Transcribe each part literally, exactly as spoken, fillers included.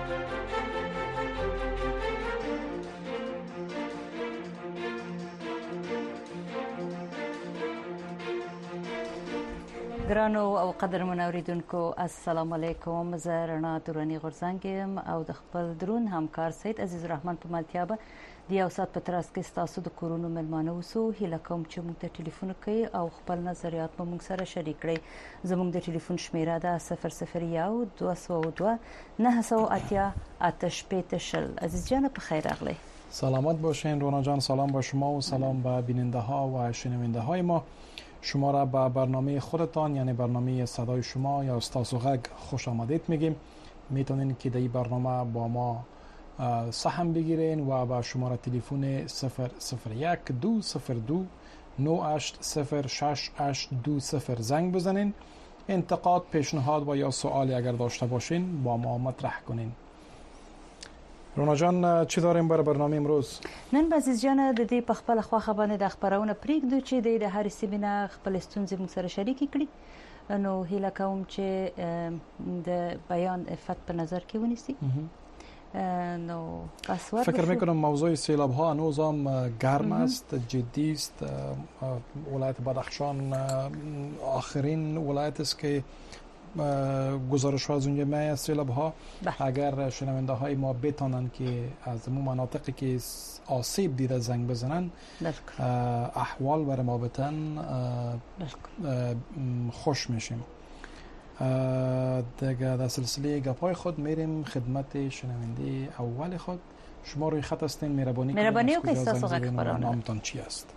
ګرانو او قدرمن اوریدونکو السلام علیکم. زه رڼا تورني غورځنګ یم او د خپل درون همکار سید عزیز الرحمن په ملتیا به د یو ساعت په تراس کې تاسو د کورونو ملمانه وسو هیله کوم چې موږ ته ټلیفون کوي او خپل نظریات په موږ سره شریک کړئ. زموږ د ټلیفون شمیره ده صفر صفر یو دوه سوه دوه نه سوه اتیا اته شپېته شل. عزیز جان په خیر راغلی. سلامت باشین رونا جان. سلام با شما و سلام به بیننده ها و شنونده های ما. شما را به برنامه خودتان یعنی برنامه صدای شما یا استاسو غگ خوش آمدید میگیم. میتونین که در این برنامه با ما سهم بگیرین و با شماره تلفن صفر صفر یک دو صفر دو نه هشت صفر شش هشت دو صفر زنگ بزنین. انتقاد، پیشنهاد و یا سوالی اگر داشته باشین با ما مطرح کنین. رونا جان چی داریم برای برنامه امروز؟ نن عزیز جان د دې په خپل خواخه باندې د خبرونه پریږدو چې د هر سیمینار خپل ستونزې موږ سره شریک کړي. نو هیله کوم چې د بیان افت په نظر کې ونیسي. نو فکر میکنم موضوع سیلاب ها هنوز هم گرم است، جدی است. ولایت بدخشان آخرین ولایت است که گزارش ها از اونجا می از سیلاب ها. اگر شنونده های ما بتانن که از اون مناطقی که آسیب دیده زنگ بزنن احوال برای ما بتن خوش میشیم. دیگه در سلسله گپای خود میریم خدمت شنونده اول خود. شما روی خط هستین، مهربانی کنید مهربانی کنید استاسو غږ خبرونه نامتان چی است؟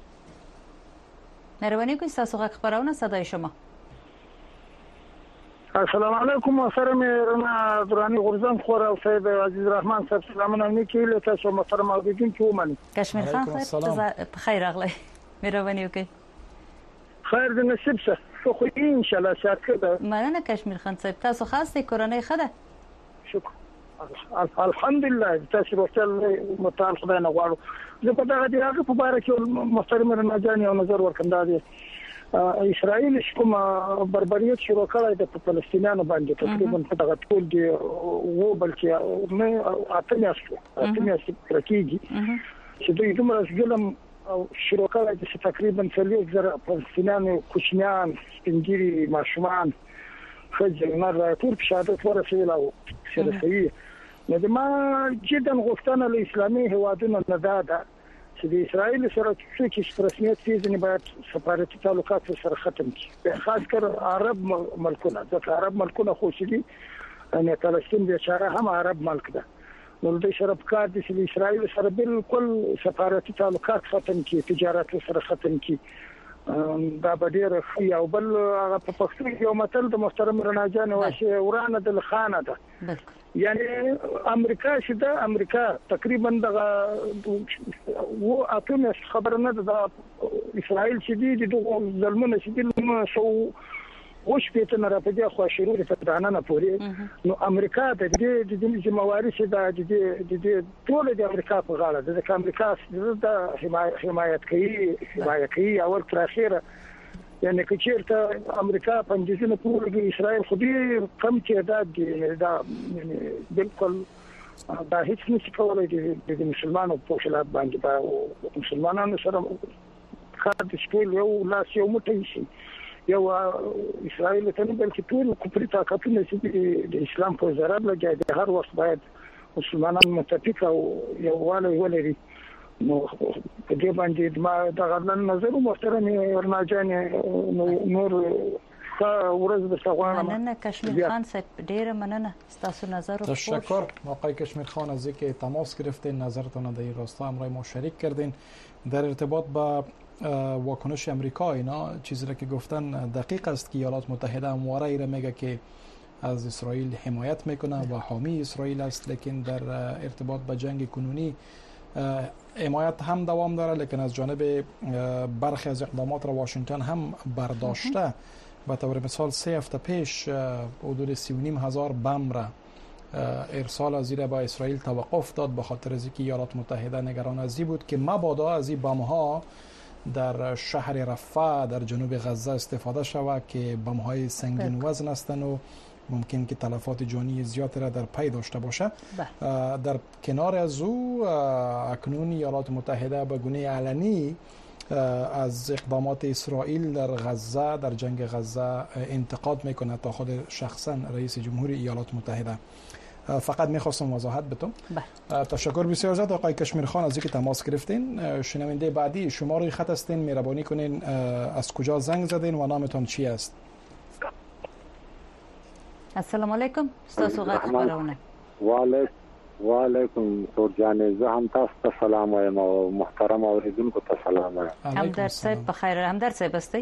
مهربانی کنید استاسو غږ خبرونه صدای شما. السلام علیکم. سره مې رڼا تورني غورځنګ خور او سید عزیز الرحمن صاحب سلامونه نیکی له تاسو محترم اوریدونکو ومني. کشمیر خان صاحب په خیر راغلی. مهرباني وکړئ. خیر د نصیب څه خو ان شاء الله شاکر. مننه کشمیر خان صاحب. تاسو خاصه کورنۍ خده؟ شکر الحمدلله. تاسو ورته متعال خدای نه غواړو. زه په دغه دی هغه په اړه کې محترم رڼا جان یو نظر ورکړم. دی اسرائیل کوم بربریت شروع کړی د فلسطینیانو باندې تقریبا په دغه ټول دی وو بلکې نه اته میاشتې اته میاشتې راکېږي چې دوی دومره ظلم شروع کړی چې تقریبا څلور زره فلسطینیانو کوچنیان سپینګیري ماشومان ښځې نر ټول په شهادت ورسېدل او سرسوي. نو د ما جدا غوښتنه له اسلامي هیوادونو نه ده چې د اسرائیل سره چې رسمیت پیژني باید سفارتي تعلقات سره ختم کړي، خاص کر عرب ملکونه. ځکه عرب ملکونه خو شي ان فلسطین بیچاره هم عرب ملک ده. نو د شرف کار د اسرائیل سره بالکل سفارتي تعلقات ختم کړي، تجارت سره ختم کړي. دا به ډېر ښه او بل هغه په پښتو کې یو متل د محترم رڼا جان وایي ورانه د خانه ده. یعنی امریکا چې ده امریکا تقریبا دغه و اته خبر نه ده اسرائیل چې دي د ظلمونه چې دي نو شو وش په تنه را په دې خو شروع ته دانه نه پوري. نو امریکا د دې د دې ذمہواری چې ده د دې ټول د امریکا په غاړه ده. د امریکا د حمایت کوي حمایت کوي او تر اخره یعنی که چیرته امریکا پنځه نه پورې اسرائیل خو دې کم تعداد دي دا بالکل دا هیڅ نشي کولای د مسلمانانو په خلاف باندې با مسلمانانو سره کار د شپې یو لاس یو موټی شي یو اسرائیل ته نه بلکې ټول کفري طاقتونه چې د اسلام په ضرر لګي د هر وخت باید مسلمانان متفق او یووالی ولري. نو په دې باندې ما د غلن نظر محترم ورنا جان نور ورځ د سغوانه مننه کشمیر خان صاحب ډیره مننه تاسو نظر خوب. تشکر آقای کشمیر خان از اینکه تماس گرفتین، نظرتون در این راستا همراه ما شریک کردین. در ارتباط با واکنش امریکا اینا چیزی را که گفتن دقیق است که ایالات متحده همواره ای را میگه که از اسرائیل حمایت میکنه و حامی اسرائیل است، لیکن در ارتباط با جنگ کنونی حمایت هم دوام داره، لیکن از جانب برخی از اقدامات را واشنگتن هم برداشته. به طور مثال سه هفته پیش حدود سی و نیم هزار بم را ارسال از زیر با اسرائیل توقف داد به خاطر از اینکه ایالات متحده نگران از این بود که مبادا از این بم ها در شهر رفح در جنوب غزه استفاده شود که بم های سنگین وزن هستند و ممکن که تلفات جانی زیادی را در پی داشته باشه. در کنار از او اکنون ایالات متحده به گونه علنی از اقدامات اسرائیل در غزه، در جنگ غزه انتقاد میکنه تا خود شخصا رئیس جمهوری ایالات متحده. فقط میخواستم وضاحت بدم. تشکر بسیار زیاد آقای کشمیر خان از اینکه تماس گرفتین. شنونده بعدی شماره خط هستین، مهربانی کنین از کجا زنگ زدین و نامتون چی است؟ السلام علیکم. تاسو غږ خبرونه. وعلیکم وعلیکم سورجان، زه هم تاسو ته سلام وایم او محترم اوریدونکو ته سلام وایم. همدرد صاحب بخیر. همدرد صاحب استئ؟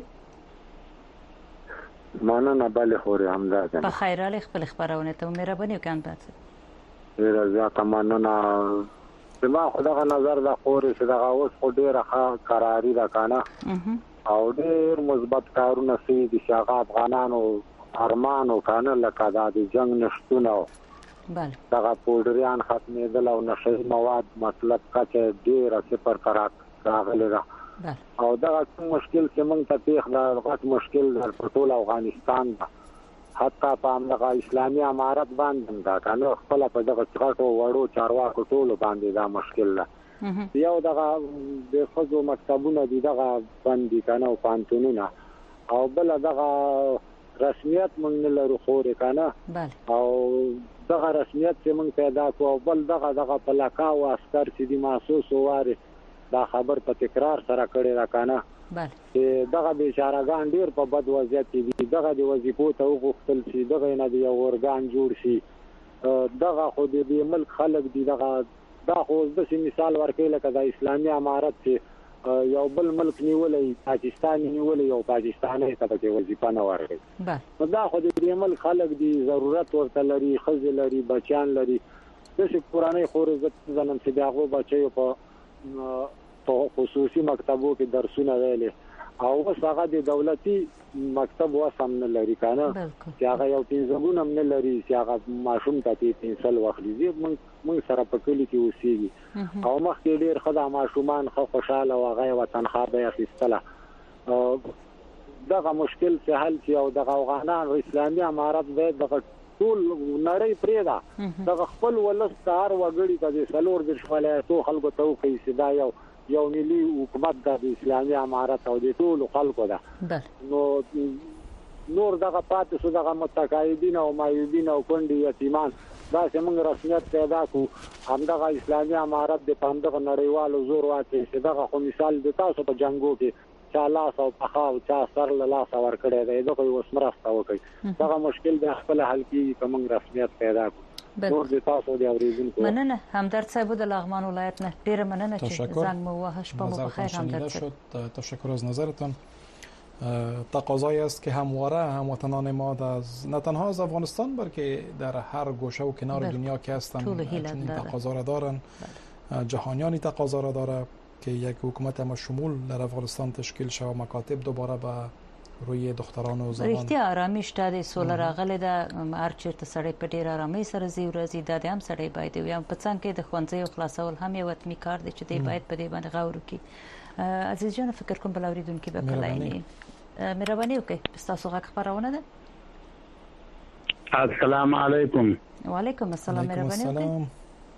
مننه. بله خوري همدرد. بخیر. علی خپل خبرونه ته مهرباني وکړئ. بعد ډیر زیاته مننه. زما خدغه نظر د خوري چې دغه اوس خو ډیره قراری ده کنه او ډیر مثبت کارونه سي دي چې هغه افغانانو ارمانو کنه لکه د جنگ نشټونه بله دغه پودریان ختمېدل او نشي مواد مطلب کچه ډیر صفر قرار راغلی ده او دغه مشکل چې موږ ته پیښ دا غټ مشکل در ټول افغانستان ده، حتی په امریکا اسلامي امارت باندې دا کنه خپل په دغه څغټو وړو چارواکو ټول باندې دا مشکل ده. یو دغه د خزو مکتبونه دي دغه باندې کنه او پانتونونه او بل دغه رسمیت موږ نه لرو خوري کنه او دغه رسمیت چې موږ پیدا کوو بل دغه دغه پلاکا او عسكر چې دي محسوس واره دا خبر په تکرار سره کړی را کنه چې دغه بیچارهګان ډیر په بد وضعیت دي، دغه د وظیفو ته وغوښتل شي، دغه نه دی یو ورګان جوړ شي، دغه خو د ملک خلک دي، دغه دا خو د مثال ورکې لکه د اسلامي امارت چې یو بل ملک نیولې پاکستان نیولې او پاکستاني ته په وظیفه نه ورغی. دا خو د دې ملک خلک دي ضرورت ورته لري، خزه لري، بچان لري، د څه پرانه خوري ځنم چې داغه بچي په په خصوصي مکتبو کې درسونه ویلي او اوس هغه د دولتي مکتب وسم نه لري کنه چې هغه یو پنځګون هم نه لري چې هغه ماشوم ته پنسل واخلي. موږ سره په کلی کې اوسېږي او مخکې ډېر خدای ماشومان خو خوشاله او هغه وطن خابه اخیستله. دغه مشکل چې حل شي او دغه افغانان اسلامي امارت به دغه ټول نړۍ پرېدا دغه خپل ولستار وګړي ته د سلور د شمالاتو خلکو ته کوي چې دا یو یو ملي حکومت د اسلامي امارت او د ټول خلکو ده. نو نور دغه پاتې شو دغه متقاعدین او مایوبین او کندي یتیمان دا چې موږ رسمیت پیدا کو همدغه اسلامي امارت د پاندغه نړیوالو زور واچي چې دغه خو مثال د تاسو په جنگو کې چا لاس او پخاو چا سر له لاس ور کړی دی دغه وسمرسته وکي دغه مشکل د خپل حل کې کوم رسمیت پیدا کو. نور د تاسو دی اوریدونکو مننه. همدرد صاحب د لغمان ولایت نه ډیر مننه چې زنگ مو وهش په مو بخیر. همدرد صاحب تشکر از نظرتان. تقاضایی است که همواره هموطنان ما از نه تنها از افغانستان بلکه در هر گوشه و کنار بلکه. دنیا که هستن چنین تقاضا را دارن. جهانیانی تقاضا را داره که یک حکومت مشمول در افغانستان تشکیل شود، مکاتب دوباره به روی دختران و زنان رښتیا آرامش د سولر راغله د ارچرت سړی په ډیر آرامي سره زی ورځي د هم سړی باید وي په څنګه کې د خوندې خلاصول هم یو وتمی کار دی چې دی باید په دې باندې غور وکړي. عزیز جان فکر کوم بل اوریدونکو به کلایني مهرباني وکړئ تاسو غږ خبرونه ده. السلام علیکم. وعلیکم السلام. مهرباني وکړئ.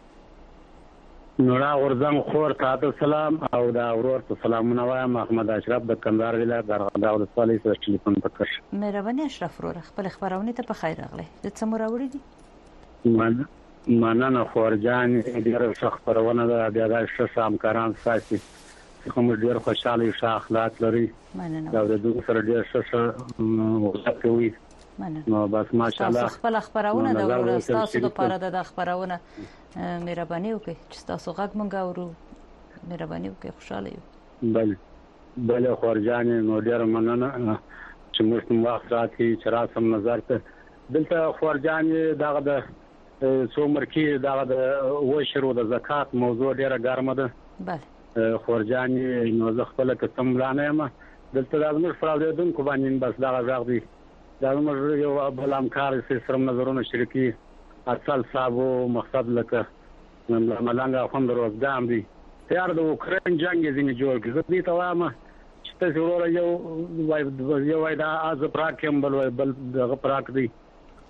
نورا ورزم خور تاسو سلام او دا ورور ته سلامونه وایم. محمد اشرف د کندهار ولایت درغدا او د صالح سره ټلیفون وکړ. مهرباني اشرف ورور خپل خبرونه ته په خیر راغلی. د څه مراوړي دي؟ من مننه خورجان ډیر ښه خبرونه ده. بیا دا ښه همکاران ساتي کوم ډیر خوشاله ښه اخلاق لري. مننه. دا د دوی سره ډیر ښه وخت کوي. مننه. نو بس ماشاءالله تاسو خپل خبرونه د ورور تاسو لپاره د خبرونه مهرباني وکړئ چې تاسو غږ مونږ اورو. مهرباني وکړئ خوشاله یو. بل بل خورجان نو ډیر مننه چې موږ کوم وخت راځي چې راسم نظر ته دلته خورجان دغه د څومره کې دغه د وشرو د زکات موضوع ډیره ګرمه ده. بله خورجان نو زه خپل قسم لانه ما دلته د موږ فرادون کو باندې بس دغه ځاغ دي دا موږ یو بل همکار سره نظرونه شریکي اصل صاحب مقصد لکه ملنګ خوند روزګام دي تیار د اوکرين جنگ یې جوړ کړ. دې ته وایم چې تاسو ورور یو وای یو وای دا از پراکم بل بل دغه پراک دی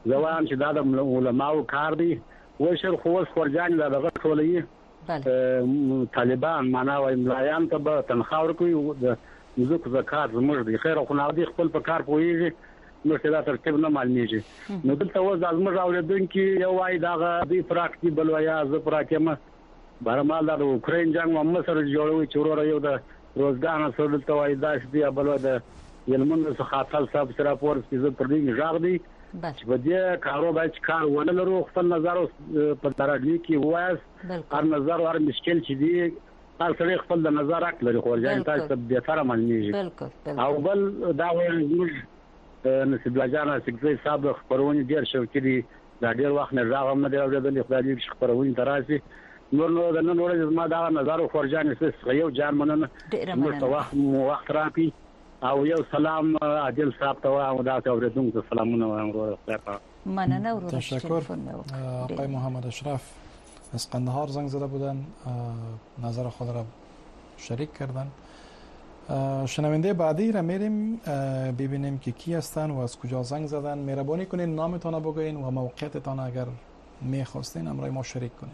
زوام چې دا د علماو کار دی وشر خو خورجان دغه ټولې طالبان معنا وای ملایان ته به تنخواه ورکوي د مزوک زکات زموږ دی خیر خو نه دی خپل په کار پويږي نو چې دا ترتیب نه معلومیږي نو دلته وځ ازمر اوریدونکو یو وای دغه دی پراکټي بلویا ز پراکمه بهرمال د اوکرين جنگ محمد سره جوړوي چې ورور یو د روزګان سره دلته وای داش دی بلوا د یلمن څخه خاطر صاحب سره پور چې پر دې ژغ دی چې په دې کارو باید کار ونه لرو خپل نظر په ترډوي کې وایس هر نظر هر مشکل چې دی هر څه خپل د نظر حق لري خو ځان تاسو به تر معلومیږي او بل دا وایي نسب لجانه سګزي صاحب خبرونه ډیر شو کړي دا ډیر وخت نه راغم نه دی اوریدل خدای دې خبرونه دراسي نور نو د نن ورځ ما دا نظر خورجان سس یو جان مننه نو وخت وخت راپی او یو سلام عادل صاحب ته او دا اوریدونکو سلامونه وایم ورو مننه ورو تشکر آقای محمد اشرف از قندهار زنگ زده بودن نظر خود را شریک کردن. شنونده بعدی را میریم ببینیم که کی هستن و از کجا زنگ زدن. مهربانی کنین نامتان بگوین و موقعیتتان اگر میخواستین امرای ما شریک کنین.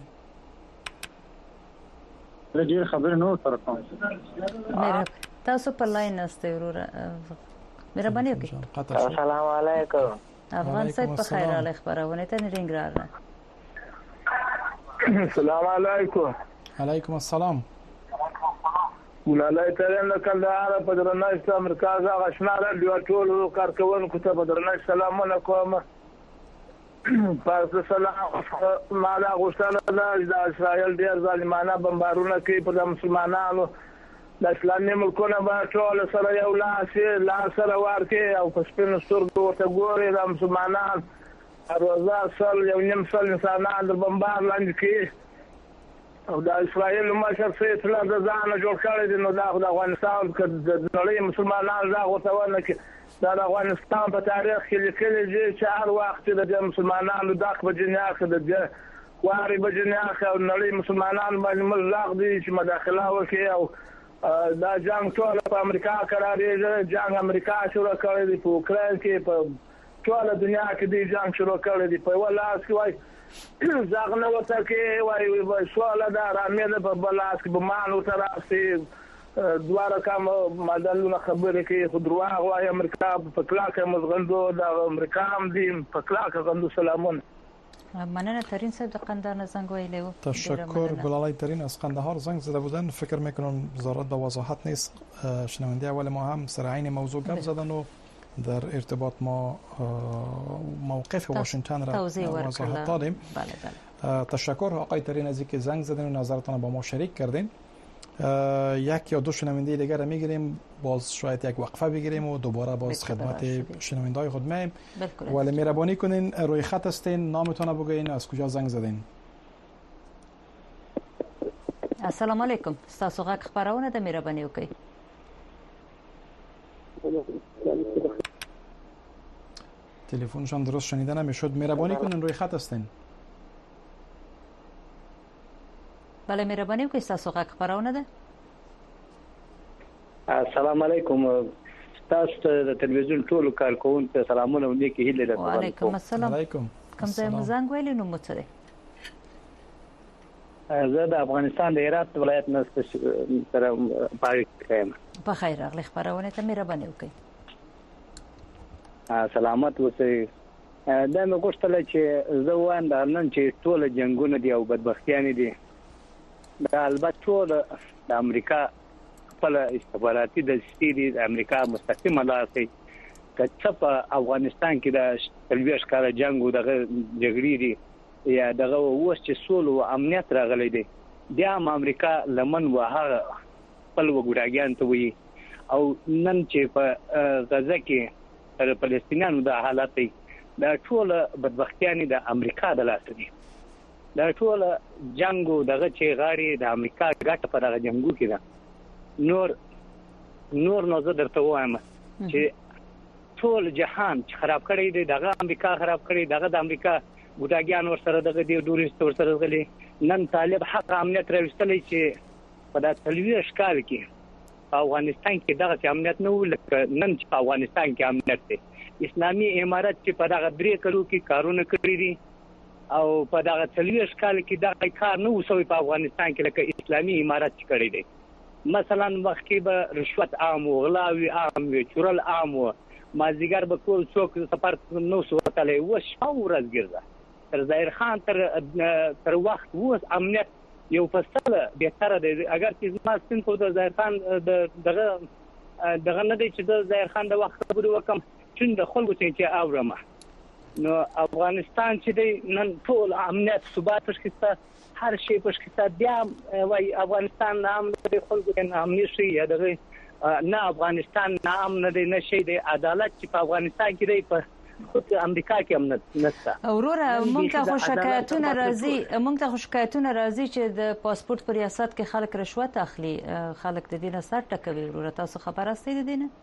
لږه خبر نو سره کوم. تاسو په لاین است ورور. مهربانی وکړئ. السلام علیکم. افغان صاحب په خیر حال خبرونه ته رنګ راغله. السلام علیکم. علیکم السلام. ولای ترنه کندهار په درنښت امریکا ځای آشنا راډیو ټول کارکونکو ته په درنښت سلامونه کوم. پس سلام مالا غوښتنه ده د اسرائیل ډیر ظالمانه بمبارونه کوي په مسلمانانو د اسلامي ملکونو باندې ټول سره یو لاس لاس سره ورکي او په سپینو سترګو ورته ګوري د مسلمانان روزه سل یو نیم سل انسانان د بمبار لاندې کوي او د اسرائیل مشر سید الله د ځان جوړ کړی دی نو دا د افغانستان کې د نړۍ مسلمانانو دا غوښتنه کوي دا د افغانستان په تاریخ کې لیکل دي چې هر وخت د مسلمانانو دغه بجنیا کې د واري بجنیا کې او نړۍ مسلمانانو باندې ملغ دي چې مداخله وکړي او دا جنگ ټول په امریکا قرارې جنگ امریکا شروع کړی دی په اوکرين کې په ټول دنیا کې دی جنگ شروع کړی دی په ولاس کې وای ځاغنه وته کې وای سواله دا رامې په بلاس کې به مانو تراسي دواره کوم مدلونه خبرې کوي خو دروغ وای امریکا په کلاکه مزغندو د امریکا هم دي په کلاکه غندو سلامونه. مننه ترین صاحب د قندهار زنگ ویلو. تشکر گلالای ترین از قندهار زنگ زده بودن. فکر میکنم ضرورت به وضاحت نیست. شنونده اول ما هم سر عین موضوع گپ زدن و در ارتباط ما موقف واشنگتن را وضاحت دادیم. بله بله. تشکر آقای ترین از اینکه زنگ زدین و نظرتان با ما شریک کردین. یک یا دو شنونده دیگر را میگیریم باز شاید یک وقفه بگیریم و دوباره باز خدمت شنونده‌های خود میایم. ولی مهربانی کنین روی خط هستین نامتون بگوین از کجا زنگ زدین. السلام علیکم. تاسو غږ خبرونه د مهرباني وکړئ. تلفنشان درست شنیده نمیشد. مهربانی کنین روی خط هستین. بله مهرباني وکړئ تاسو غږ خبرونه ده. السلام علیکم. تاسو د تلویزیون ټول کارکونکو سلامونه و نیکی هیله ده. وعلیکم السلام. علیکم. کوم ځای مو زنګ ویلی نو مو څه دی؟ زه د افغانستان د هرات ولایت نه سره پای کوم. په خیر راغلی خبرونه ته مهرباني وکړئ. سلامت اوسئ. دا مې غوښتل چې زه وایم دا نن چې ټول جنگونه دي او بدبختیان دي دا البته ټول د امریکا خپل استخباراتي د سټیری د امریکا مستقیمه لاسي کڅ په افغانستان کې د تلويش کار جنگ او دغه جګړې دي یا دغه اوس چې سول او امنیت راغلي دي د امریکا لمن وها خپل وګړاګیان ته وي او نن چې په غزه کې پر فلسطینیانو د حالت دا ټول بدبختیان د امریکا د لاس دي. دا ټول جنگو دغه چې غاړي د امریکا ګټه په دغه جنگو کې ده. نور نور نو زه درته وایم چې ټول جهان چې خراب کړی دی دغه امریکا خراب کړی دغه د امریکا ګوډاګیان ور سره دغه دی ډورست ور سره غلي نن طالب حق امنیت راوستلی چې په د تلويش کال کې افغانستان کې دغه امنیت نه ولکه نن چې افغانستان کې امنیت دی اسلامي امارت چې په دغه درې کلو کې کارونه کړی دي او په دغه څلوېښت کال کې دا کار نه وسوي په افغانستان کې لکه اسلامي امارت چې کړی دی. مثلا مخکې به رشوت عام و، غلاوي عام و، چورل عام و، مازدیګر به کول څوک سفر نو سوتلی و، شپه ورځ ګرځه. تر ظاهر خان تر تر وخت اوس امنیت یو فصله بهتره دی. اگر چې زما سپین خو د ظاهر خان دغه دغه نه دی چې د ظاهر خان د وخت خبرې وکم چون د خلکو څخه چې اورم نو افغانستان چې دی نن ټول امنیت ثبات شته، هر شی په شته بیا وای افغانستان نام د خلکو نه امنیت شي یا دغه نه افغانستان نام نه دی نشي دی. عدالت چې په افغانستان کې دی په خود امریکا کې امنیت نشته. اوروره مونږ ته خو شکایتونه راځي مونږ ته خو شکایتونه راځي چې د پاسپورت پر ریاست کې خلک رشوت اخلي، خلک د دې نه سر ټکوي. اوروره تاسو خبر استئ د دې نه؟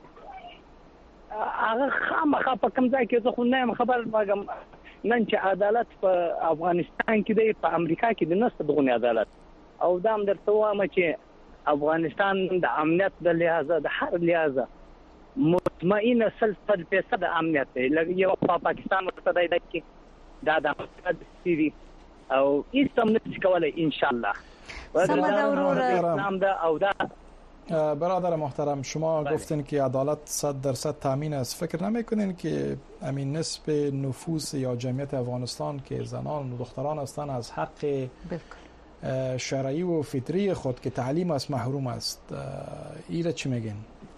هغه خامخا په کوم ځای کې زه خو نه خبر مګم. نن چې عدالت په افغانستان کې دی په امریکا کې د نسته دغه عدالت او دا هم درته وایم چې افغانستان د امنیت د لحاظه د هر لحاظه مطمئنه سلسله فیصد امنیت دی. لکه یو په پاکستان ورته دی چې دا د سیری او هیڅ هم نشي کولای ان شاء الله. اسلام ده او دا برادر محترم شما بله. گفتین که عدالت صد درصد تامین است. فکر نمیکنین که همین نسب نفوذ یا جمعیت افغانستان که زنان و دختران هستند از حق شرعی و فطری خود که تعلیم است محروم است؟ ایره چی میگین؟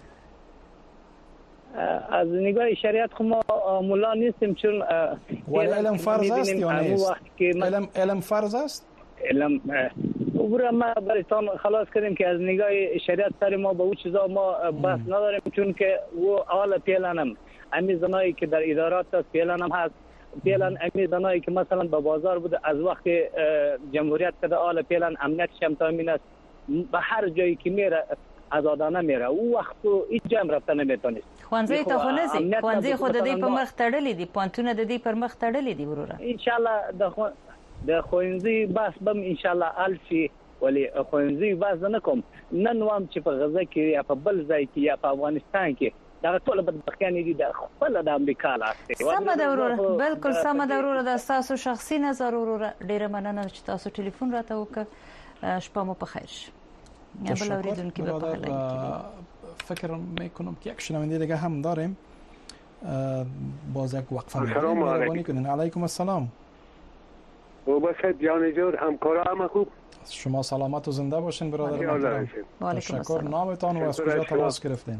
از نگاه شریعت خو ما مولا نیستیم چون ولی علم فرض است یا نیست؟ علم علم فرض است؟ علم عبور ما برایتان خلاص کردیم که از نگاه شریعت سر ما به اون چیزا ما بحث نداریم چون که و اول پیلنم امی زنایی که در ادارات است پیلنم هست پیلن امی زنایی که مثلا به بازار بوده از وقت جمهوریت کده آل پیلن امنیت شم تامین است به هر جایی که میره آزادانه میره او وقت هیچ جام رفته نمیتونست. خوانزی ته خونزي خوانزي خود د دې په مخ تړلې دي، پانتونه د دې پر مخ تړلې دي وروره. ان شاء الله د د خوانزي بس بم ان شاء الله الفي ولی خوانزي بس نه کوم نن وام چې په غزه کې یا په بل ځای کې یا په افغانستان کې دا ټول بدبختیان دي د خپل د امریکا لاسته. سم ده وروره، بالکل سم ده وروره، د تاسو شخصي نظر وروره. ډیره مننه چې تاسو ټلیفون راته وکړ. شپه مو په خیر شه. یا بل اوریدونکو به په فکر میکنم که یک شنونده دیگه هم داریم. باز یک وقفه مهربانی کنین. علیکم السلام. و باشد جان جور همکارا همه خوب. شما سلامت و زنده باشین برادر محترم. تشکر. نامتان و از کجا تماس گرفتین؟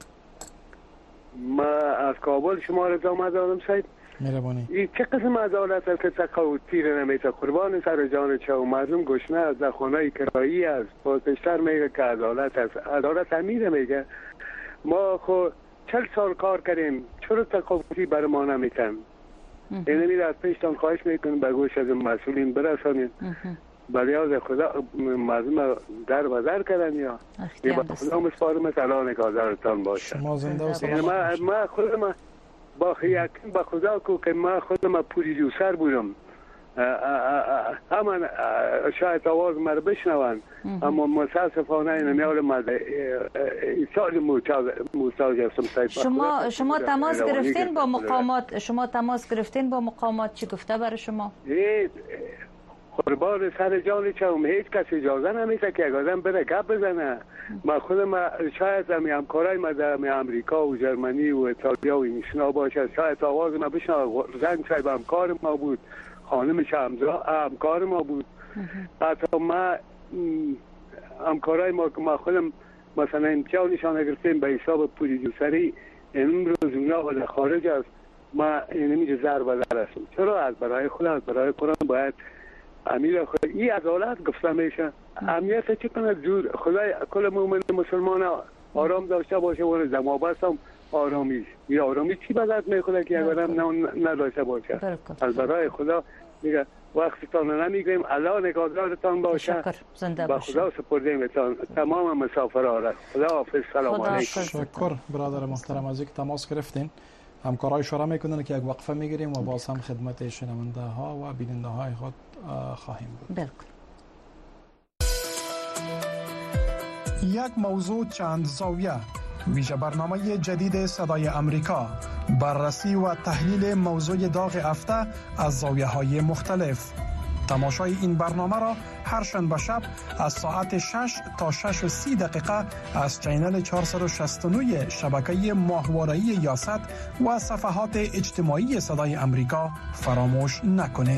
ما از کابل شما را زامه دارم سید. مهربانی. این چه قسم عدالت است که تقاوت تیر نمیشه؟ قربان سر جان چه و مردم گشنه از در خانه کرایی است. پاسشتر میگه که عدالت است. عدالت همین میگه. ما خو چل سال کار کردیم چرا تقاوتی بر ما نمیتن؟ اینه میره از پیشتان خواهش میکنیم به گوش از مسئولین برسانیم. بریاز خدا مردم در بازار کردن یا با خدا مسپارم سلام کازارتان باشه. شما زنده و سلامت. ما خودم با یقین به خدا که ما خودم پرودیوسر بودم. همان شاید آواز مرا بشنون اما متاسفانه نمیال مد سال محتاج هستم. شما شما تماس گرفتین با مقامات شما تماس گرفتین با مقامات چی گفته برای شما؟ قربان سر جان چم هیچ کس اجازه نمیده که یک آدم بره گپ بزنه. ما خودم شاید هم همکارای ما در امریکا و جرمنی و ایتالیا و اینشنا باشه شاید آواز ما بشنوه. زنگ صاحب همکار ما بود، خانمش همکار ما بود. حتی ما همکارای ما که ما خودم مثلا امتیازشان گرفتیم به حساب پرودیوسری این روز اونا در خارج است. ما اینمیج ضرب در هستم. چرا از برای خود از برای قرآن باید امیر خدا این عدالت گفته میشه. امنیت چه کنه جور خدای کل مومن مسلمان آرام داشته باشه و زما بستم آرامیش. این آرامی چی بلد میخواد که اگر هم نداشته باشه؟ از برای خدا میگه وقتتان نمیگیم الله نگهدارتان باشه. با خدا سپردیمتان تمام مسافرها را. خدا حافظ. سلام علیکم. شکر برادر محترم از اینکه تماس گرفتین. همکارای اشاره میکنن که یک وقفه میگیریم و باز هم خدمت شنونده ها و بیننده های خود خواهیم بود. بالکل. یک موضوع چند زاویه. ویژه برنامه جدید صدای امریکا بررسی و تحلیل موضوع داغ هفته از زاویه‌های مختلف. تماشای این برنامه را هر شنبه شب از ساعت شش تا شش و سی دقیقه از چینل چهارصد و شصت و نه شبکه ماهواره‌ای یاست و صفحات اجتماعی صدای امریکا فراموش نکنید.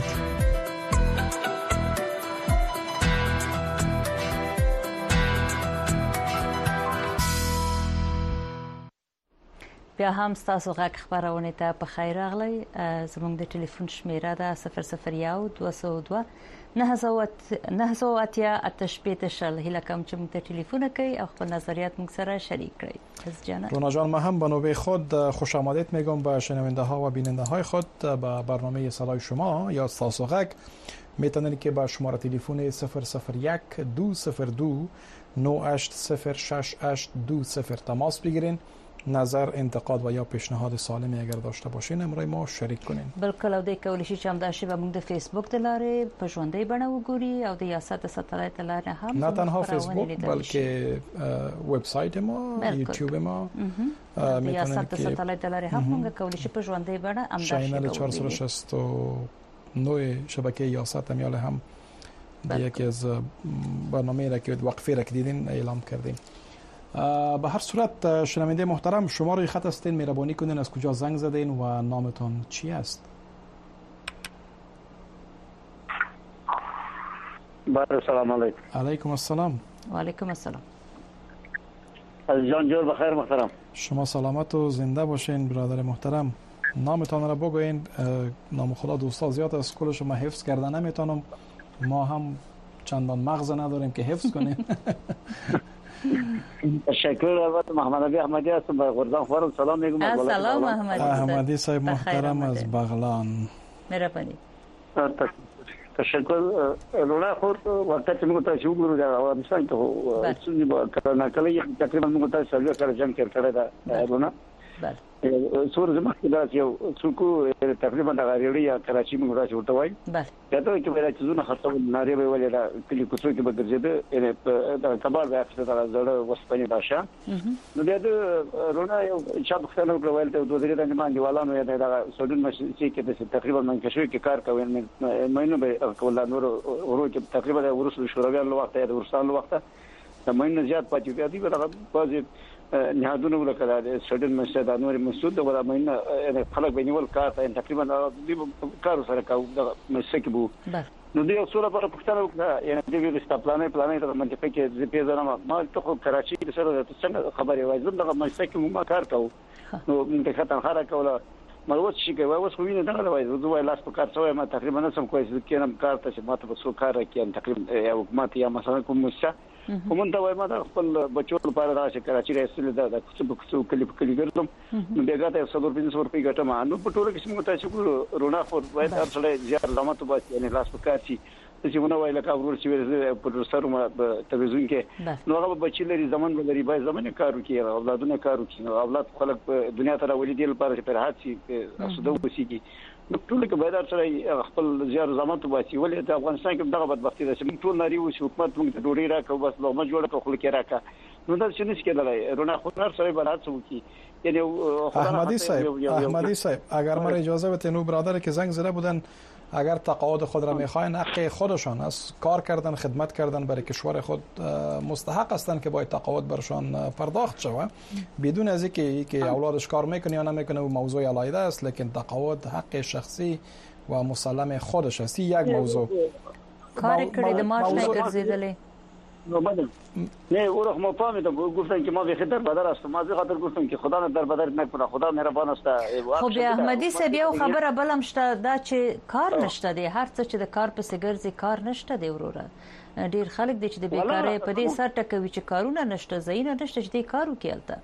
بیا هم ستاسو غږ خبرونه ته په خیر راغلی. زموږ د ټلیفون شمیره ده صفر صفر یو دوه سوه دوه نهه سوه اتیا اته شپېته شل. هیله کوم چې موږ ته ټلیفون کوي او خپل نظریات موږ سره شریک کړئ. جان رونا جان، ما هم به نوبه خود خوش آمدید میگم به شنونده ها و بیننده های خود به برنامه صدای شما یا ستاسو غږ. میتونید که با شماره تلفن صفر صفر یک دو صفر دو نه هشت صفر شش هشت دو صفر تماس بگیرین. نظر، انتقاد و یا پیشنهاد سالمی اگر داشته باشین امروز ما شریک کنین. بالکل. او د کولی شي چې هم داشي به موږ د فیسبوک د لارې په ژوندۍ بڼه وګوري او د یاست ساتلایت لارې هم نه تنها فیسبوک بلکه وبسایت ما، یوټیوب ما، د یاست ساتلایت لارې هم موږ کولی شي په ژوندۍ بڼه هم داشي. چینل چهارصد و شصت و نه شبکه یاست میال هم یکی از برنامه را که وقفه را که دیدین اعلام کردیم. به هر صورت شنونده محترم، شما روی خط هستین، مهربانی کنین از کجا زنگ زدین و نامتون چی است؟ بله سلام علیکم. علیکم السلام. و علیکم السلام. جان جور بخیر محترم. شما سلامت و زنده باشین برادر محترم. نامتان را بگوین. نام خدا دوستا زیاد از کل شما حفظ کردن نمیتونم، ما هم چندان مغز نداریم که حفظ کنیم. تشکر. البته محمد علی احمدی هستم، به غرزان فارم سلام میگم. سلام احمدی. احمدی صاحب محترم از بغلان. مهربانی. تشکر. رونا خود وقتی میگم تا شو گرو در افغانستان تو سوزی با کرونا کلی تقریبا میگم تا سالیا کار جنگ کرده ده رونا. بله. سور زمان که داشت یو سوکو تقریبا در غریبی یا کراچی میگم داشت ورته وای. بله. یادو که برای چیزونه خاصه ناری به ولی در کلی کوچو که بگذیده یعنی در کبار به افسر در زړه وسپنی باشه. نو بیا د رونا یو چا بختنه کړول ته دوه درې د باندې والانو یا د سودون مشي کې د تقریبا من کښوی کې کار کوي مینو به کول نور ورو کې تقریبا د ورسره شورویان له وخت یا د ورسان له وخت د مینو زیات پاتې دی به بعضی نهادونه ولکه د سودون مشي د نور مسعود د ولا مینو خلک بینول کار ته تقریبا د کار سره کاو د مشي کې بو نو د یو څوره پر پښتنه وکړه یعنی د ویل استپلانې پلانې ته منطقه کې د پیژنه ما ته خو کراچي کې سره د څنګه خبرې وای زم دغه مشي کې ما کار کاو نو موږ ته خطر خاره کوله مروت شي کوي اوس خو ویني دغه وای زه وای لاس په کار څوې ما تقریبا نه سم کوی چې کینم کار ته چې ما ته وسو کار کوي تقریبا یو حکومت یا مثلا کوم مشه کوم ته وای ما خپل بچو لپاره راشه کراچي رسول ده د څه په څه کلی په کلی ګرځم نو بیګه ته څلور پنځه روپۍ ګټم نو په ټوله کې موږ ته چې رونا خو وای تر څلې زیات لامت وباسي یعنی لاس په کار شي چې موږ وای لکه ورور چې په سره ما تلویزیون کې نو هغه بچی لري زمون لري به زمونه کارو کوي اولادونه کارو کوي اولاد خلک په دنیا ته راولي دی لپاره چې پر هات شي اسوده وسیږي نو ټول کې باید سره خپل زیار زمانه وباسي ولې د افغانستان کې دغه بدبختی ده چې موږ ټول ناری او حکومت موږ ته ډوډۍ راکړو بس لومه جوړه کړو خلک راکا نو دا څه نشي کېدلای رونا خو هر سره برات وکي یعنی احمدی صاحب احمدی صاحب اگر مرا اجازه بدین برادر که زنگ زده بودن اگر تقاعد خود را میخواین حق خودشان از کار کردن خدمت کردن برای کشور خود مستحق هستند که باید تقاعد برشان پرداخت شود بدون از اینکه که اولادش کار میکنه یا نمیکنه و موضوع علیحده است لیکن تقاعد حق شخصی و مسلم خودش است یک موضوع کار کړی د مارش نه ګرځیدلې نو بدل نه اوره مو فهمیدم گفتن که ما به خطر بدر است ما زه خاطر گفتم که خدا نه در بدر نکنه خدا مهربان است خو بیا احمدی صاحب یو خبره بلم شته دا چې کار نشته دی هر څه چې د کار په سګرځي کار نشته دی وروره ډیر خلک د چې د بیکاری په دې سر ټکوي چې کارونه نشته زینه نشته چې کارو کېلته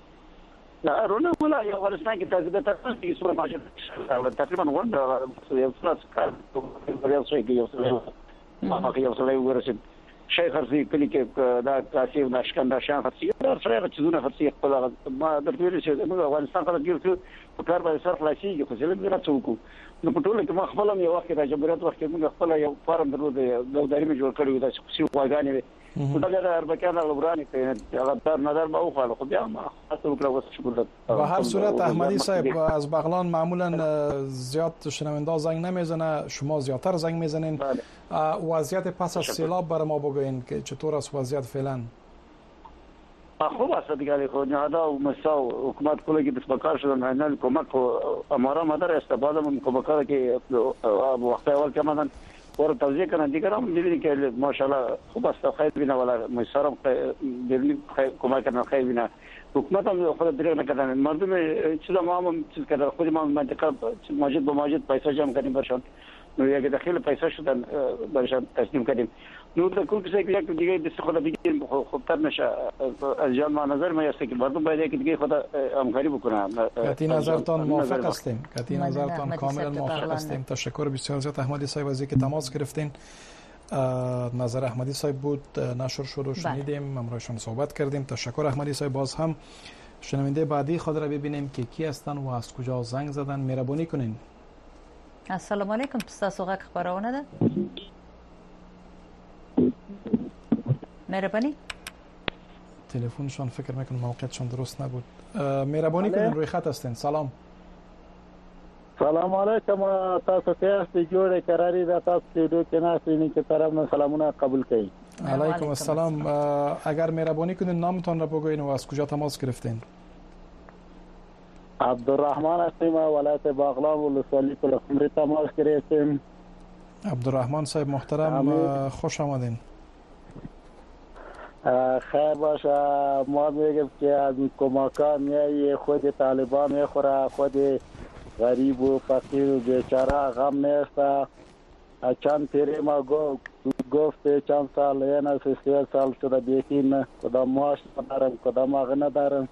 لا رونا ولا یو افغانستان کې تاسو د تاسو کې څومره ماشه تقریبا وند یو څه کار یو څه کې یو څه ما کې یو څه ورسید شیخ ارزي کلی کې دا تاسو ناشکند شان خاصي دا سره چیزونه خاصي خپل ما د ویل چې موږ افغانستان خلک ګرځو په کار باندې سر خلاصي خو زه نه څوک نو په ټول کې ما خپل یو وخت د جمهوریت وخت موږ خپل یو فارم درلود د دایره جوړ کړو د شخصي واګانې خدای در بکر لبرانی که در نظر با او خالق بیا ما اصلا کلا شکر. به هر صورت احمدی صاحب از بغلان معمولا زیاد شنونده زنگ نمیزنه، شما زیادتر زنگ میزنین. وضعیت پس از سیلاب برای ما بگوین که چطور است وضعیت فعلا؟ خوب است دیگه. خود نهادا و مسا حکومت کلی که بسپکار شدن نه کمک امارا مادر استفاده من کمک‌ها که وقت اول که مدن اور توضیح کنن دیگر هم دیدید که ماشاءالله خوب است. خیر بینه ولی مسارم دلی کمک کردن خیر بینه. حکومت هم خود دیگر نکردن. مردم چیزا ما هم چیز کردن. خود ما منطقه ماجد با ماجد پیسه جمع کردیم برشان. نو یک داخل پیسه شدن برشان تسلیم کردیم. نو تا کل کسی که یک دیگه دست خود بگیریم خوبتر نشه. از جان ما نظر ما است که مردم باید یک دیگه خود همکاری بکنن. کتی نظرتان موافق هستیم. کتی نظرتان کاملا موافق هستیم. تشکر بسیار زیاد احمدی صاحب از اینکه تماس گرفتین. نظر احمدی صاحب بود، نشر شد و شنیدیم، امروزشون صحبت کردیم. تشکر احمدی صاحب. باز هم شنونده بعدی خود را ببینیم که کی هستن و از کجا زنگ زدن. مهربانی کنین. السلام علیکم. تاسو غږ خبرونه ده؟ مهربانی. تلفنشون فکر میکنم موقعیتشون درست نبود. مهربانی کنین روی خط هستین. سلام. سلام علیکم. تاسو ته است جوړه قراری ده تاسو دې کې ناسینی که طرف نه سلامونه قبول کړئ. علیکم السلام. اگر مهربانی کنین نامتون را بگوین و از کجا تماس گرفتین؟ عبدالرحمن هستیم، ولایت باغلان ولسوالی پلخمری تماس گرفتیم. عبدالرحمن صاحب محترم خوش آمدین. خیر باشه. ما میگیم که از کمک‌ها میای خود طالبان میخوره، خود غریب و فقیر و بیچاره غم نیست. چند پیری ما گفت چند سال این از سه سال شده بیکین کدام معاش ندارم کدام آغا ندارم.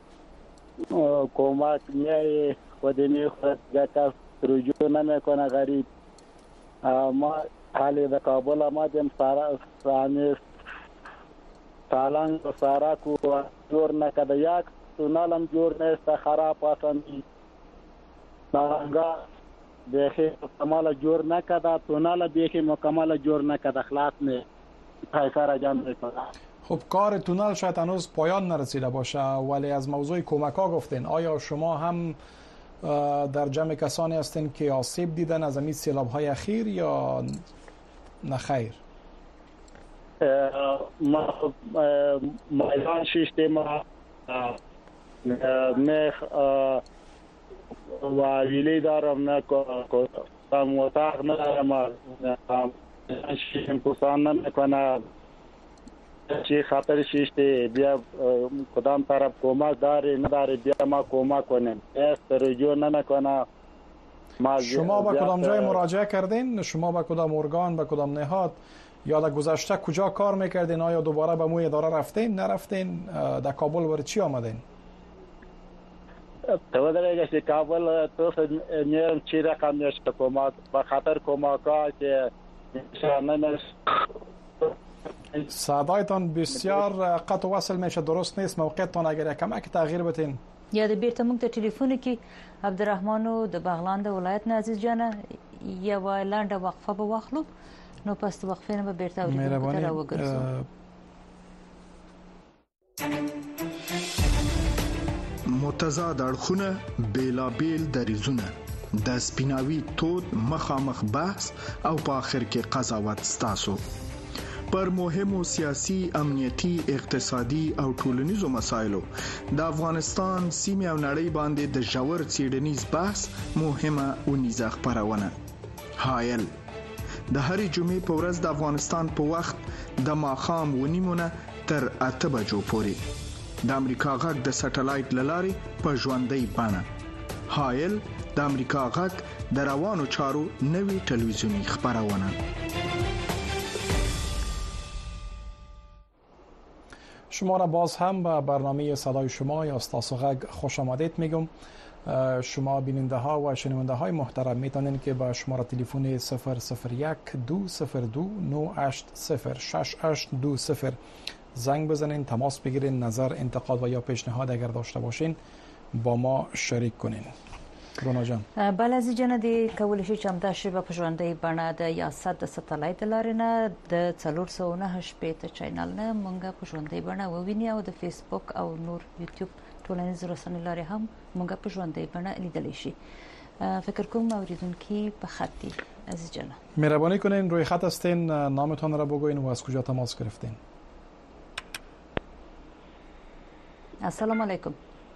کمک میای خود میخورد یک کس رجوع نمیکنه غریب. ما حالی در کابل آمدیم سامی سالنگ و سارک و جور نکده یک تونال هم جور نیست خراب آسانی سالنگا بیخی مکمل جور نکده تونال بیخی مکمل جور نکده خلاص نه پیسه را جمع میکنه. خب کار تونل شاید هنوز پایان نرسیده باشه ولی از موضوع کمک ها گفتین. آیا شما هم در جمع کسانی هستین که آسیب دیدن از این سیلاب های اخیر یا نه خیر؟ ما میدان شیشتی ما نه و ویلی دارم نه کم اتاق ندارم شیشتیم کسان نمیکنه چی خاطر شیشتی بیا کدام طرف کمک داری نداری بیا ما کمک کنیم است رجوع نمیکنه. شما به کدام جای مراجعه کردین؟ شما به کدام ارگان به کدام نهاد یا در گذشته کجا کار میکردین؟ آیا دوباره به موی اداره رفتین نرفتین؟ در کابل برای چی آمدین؟ تو درگشت کابل تو میرم چی رقم نیست کمک به خاطر کمک ها که صدایتان بسیار قطع وصل میشه، درست نیست. موقعتان اگر کمک تغییر بتین. یا د بیرته موږ ته ټلیفون کې عبدالرحمن د باغلان د ولایت نه عزیز جانه یو لنډه وقفه به واخلو نو پس وقفه نه به بیرته اوریدونکو ته راوګرځو. متضاد اړخونه بیلابیل دریزونه د سپیناوي تود مخامخ بحث او په اخر کې قضاوت ستاسو پر مهمو سیاسي، امنیتي، اقتصادي او ټولنیزو مسایلو د افغانستان سیمه او نړۍ باندې د ژور څېړنیز بحث مهمه اونیزه خبرونه. حایل د هرې جمعې په ورځ د افغانستان په وخت د ماښام ونیمونه تر اته بجو پورې د امریکا غږ د سټلایټ للارې په ژوندۍ بڼه. حایل د امریکا غږ د روانو چارو نوي ټلویزیونی خبرونه. شما را باز هم به برنامه صدای شما یا استاسو غږ خوش آمدید میگم. شما بیننده ها و شنونده های محترم میتونین که با شماره تلفن صفر صفر یک دو صفر دو نه هشت صفر شش هشت دو صفر زنگ بزنین، تماس بگیرین، نظر، انتقاد و یا پیشنهاد اگر داشته باشین با ما شریک کنین. رونا جان بله از جن دی کول شي چې همدا شی په ژوندۍ بڼه د یا صد د ساتلایت لارنه د څلور سوه نهه شپېته چینل نه مونږ په ژوندۍ بڼه وویني او د فیسبوک او نور یوټیوب ټولنیز رسنۍ لارې هم مونږ په ژوندۍ بڼه لیدلی شي. فکر کنم اوریدونکی به خطی از جان مهربانی کنین روی خط هستین، نامتان را بگوین و از کجا تماس گرفتین. السلام علیکم.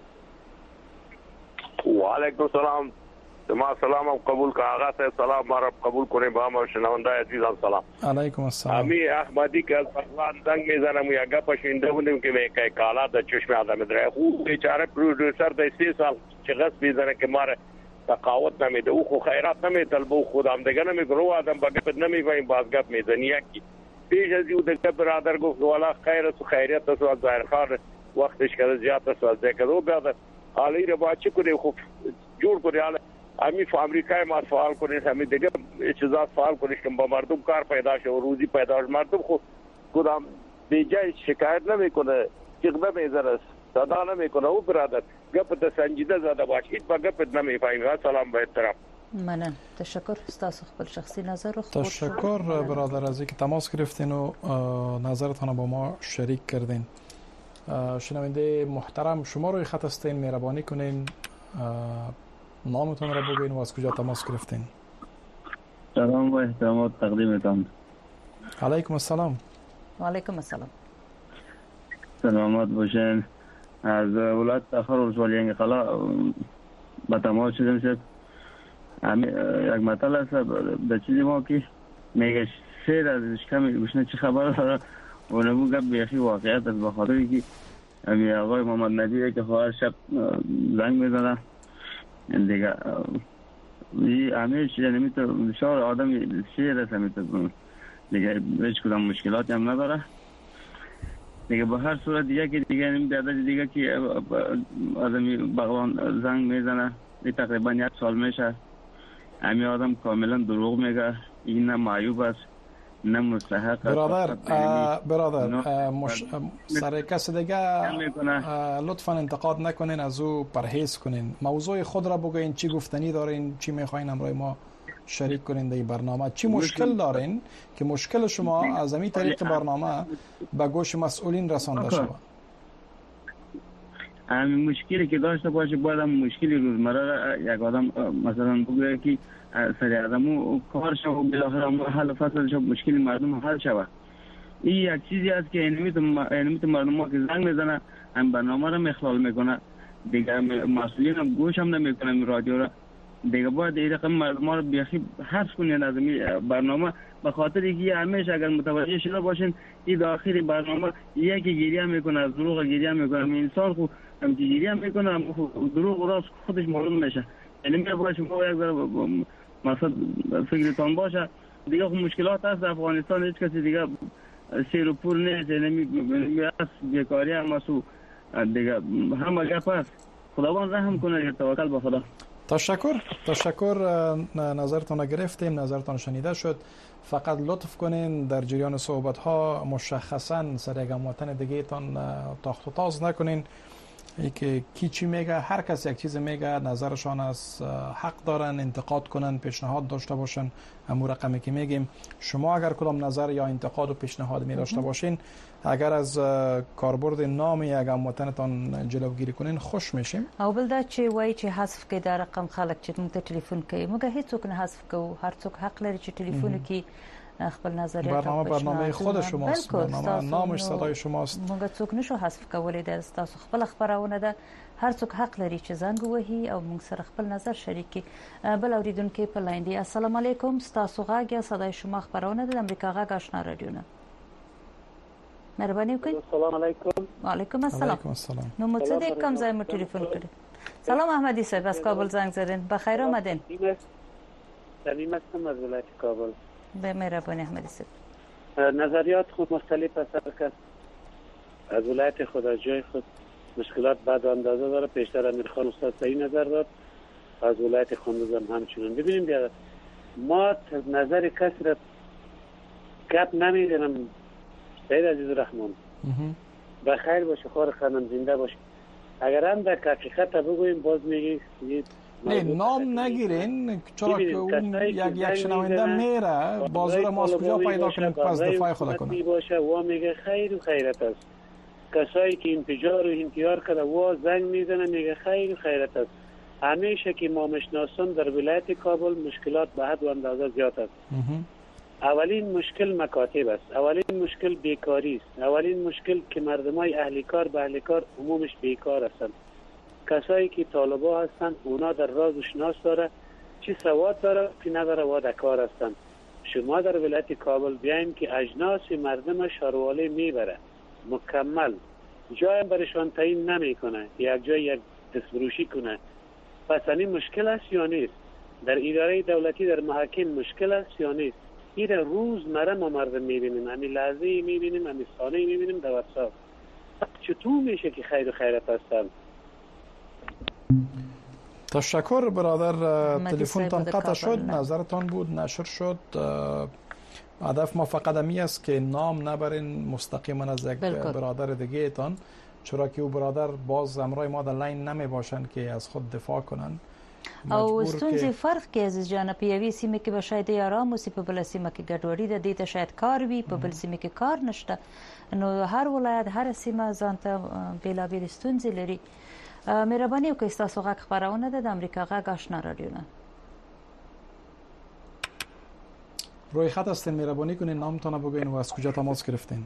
و علیکم سلام. ما سلام اب قبول کا آغا سے سلام مارا قبول کنیم با ما شنونده عزیزان سلام. علیکم السلام. امی احمدی که از فقلان دنگ میزنم یا گپ شینده بودیم که میگه کالا د چشم آدم دره خوب بیچاره پرودوسر د سی سال چې غس میزنه که ماره تقاوت نمیده او خو خیرات نمیتل بو خودم دیگه نمیگرو آدم بگپ نمیفهمیم باز گپ میزنی یکی پیش از یو دیگه برادر گفت والا خیر و خیریت است و ظاهر خان وقتش که زیاد است و ذکر او بیاد حالی رو با چی کنی خوب جور کنی حالا امی ف امریکای ما فعال کنی همین دیگه چیزا فعال کنی که با مردم کار پیدا شه و روزی پیدا شه مردم خو کدام بیجای شکایت نمیکنه چقدر میذاره صدا نمیکنه او برادر گپ ته سنجیده زده باش هیچ با گپ نمیفهمی. سلام به احترام. ممنون. تشکر. استاد خپل شخصی نظر رو خود تشکر برادر از اینکه تماس گرفتین و نظرتان با ما شریک کردین. شنونده محترم شما روی خط هستین، مهربانی کنین نامتون را بگین و از کجا تماس گرفتین. سلام و احترامات تقدیمتان. علیکم السلام. و علیکم السلام. سلامت باشین. از ولایت تخار ولسوالی انقلا با تماس شدیم شد یک مطلب است در چیزی ما که میگه شیر از کمی گوشنه چی خبر داره و نمو گب بیخی واقعیت از بخاطری که امی آقای محمد ندیره که خواهر شب زنگ میزنه دیگه همیشه نمیتو شعر آدم شیر است همیتو دیگه هیچ کدام مشکلاتی هم نداره دیگه به هر صورت دیگه که دیگه نمیداده دیگه که آدمی بغلان زنگ میزنه تقریبا یک سال میشه امی آدم کاملا دروغ میگه این نه معیوب است نه مستحق برادر برادر مش... سر کس دیگه لطفا انتقاد نکنین، از او پرهیز کنین، موضوع خود را بگوین، چی گفتنی دارین، چی میخواین امروز ما شریک کنین در برنامه، چی مشکل دارین که مشکل شما از این طریق برنامه به گوش مسئولین رسانده شود. همین مشکلی که داشته باشه باید هم مشکلی روزمره یک آدم مثلا بگوید که سری آدمو کار شو و بالاخره حل فصل شو مشکل مردم حل شود. این یک چیزی است که انمیت مردم که زنگ میزنه هم برنامه را اخلال میکنه دیگه مسئولین هم گوش هم نمیکنه رادیو را دیگه باید این رقم مردم را بیخی حفظ کنین از این برنامه به خاطر اینکه همیشه اگر متوجه شده باشین این داخل برنامه یکی گریه میکنه از دروغ گریه میکنه انسان خو هم گریه میکنه دروغ راست خودش معلوم میشه یعنی میگه باشه شما یک ذره مثلا فکرتان باشه دیگه خو مشکلات هست افغانستان هیچ کسی دیگه سیر و پور نیست یعنی است بیکاری هم است دیگه همه گپ است خداوند رحم کنه توکل به خدا. تشکر تشکر نظرتان گرفتیم، نظرتان شنیده شد. فقط لطف کنین در جریان صحبت ها مشخصا سر یک هموطن دیگه تان تاخت و تاز نکنین ای که کی چی میگه، هر کس یک چیز میگه، نظرشان از حق دارن انتقاد کنن، پیشنهاد داشته باشن. همون رقمی که میگیم شما اگر کدام نظر یا انتقاد و پیشنهاد می داشته باشین اگر از کاربرد نام یک هموطنتان جلوگیری کنین خوش میشیم. او بل دا چې وای چې حذف کې دا رقم خلک چې موږ ته ټلیفون کوي موږ هیڅوک نه حذف کوو، هر څوک حق لري چې ټلیفون کې خپل نظریات برنامه برنامه خود شماست، برنامه نامش صدای شماست، موږ څوک نشو حذف کولای، د تاسو خپل خبرونه ده، هر څوک حق لري چې زنګ وهي او موږ سره خپل نظر شریکي. بل اوریدونکو په لاین دی. السلام علیکم، تاسو غاګه صدای شما خبرونه د امریکا غاګ آشنا رادیو نه مهرباني وکړئ. السلام علیکم. وعلیکم السلام. وعلیکم السلام. نو مو څه د کوم ځای مو ټلیفون کړی؟ سلام احمدی صاحب از کابل زنگ زدین، بخیر آمدین. تمیم هستم از ولایت کابل. به مهربانی احمدی صاحب. نظریات خود مختلف است، هر کس از ولایت خود از جای خود مشکلات بعد اندازه داره. پیشتر امیرخان استاد صحیح نظر داد، از ولایت خندوزم همچنان. ببینیم بیا ما نظر کسی را گپ نمیدونم. سید عزیز رحمان بخیر باشه، خور خانم زنده باشه. اگر هم در حقیقت بگوییم باز میگی نه نام نگیرین، چرا که اون یک یک شنونده میره بازار ما از کجا پیدا کنیم که پس دفاع خود کنه باشه و میگه خیر و خیرت است. کسایی که انفجار و انتحار کرده و زنگ میزنه میگه خیر و خیرت است. همیشه که ما میشناسیم در ولایت کابل مشکلات به حد و اندازه زیاد است. اولین مشکل مکاتب است، اولین مشکل بیکاری است، اولین مشکل که مردمای اهل کار به اهل کار عمومش بیکار هستند. کسایی که طالبا هستند اونا در راز و شناس داره، چی سواد داره که نداره و در کار هستند. شما در ولایت کابل بیاین که اجناس مردم شارواله میبره مکمل، جای برشان تعیین نمیکنه، یک جای یک دستفروشی کنه. پس این مشکل است یا نیست؟ در اداره دولتی در محاکم مشکل است یا نیست؟ این روز مره ما مردم میبینیم، همین لحظه میبینیم، همین ثانیه میبینیم در واتساپ. چطور میشه که خیر و خیرت هستند؟ تشکر برادر. تلفنتان قطع شد، نظرتان بود نشر شد. هدف ما فقط همی است که نام نبرین مستقیما از یک برادر دیگه تان، چرا که او برادر باز امرای ما در لین نمی باشند که از خود دفاع کنن. او ستونزې فرق کې عزیز جان په یوې سیمه کې به شاید آرام اوسي، په بل سیمه کې ګډوډي ده، دې ته شاید کار وي، په بل سیمه کې کار نشته. نو هر ولایت هر سیمه ځان ته بیلابیل ستونزې لري. مهرباني وکړئ ستاسو غږ خپرونه ده د امریکا غږ آشنا رادیو نه. روی خط هستین، مهربانی کنین نامتان بگوین و از کجا تماس گرفتین؟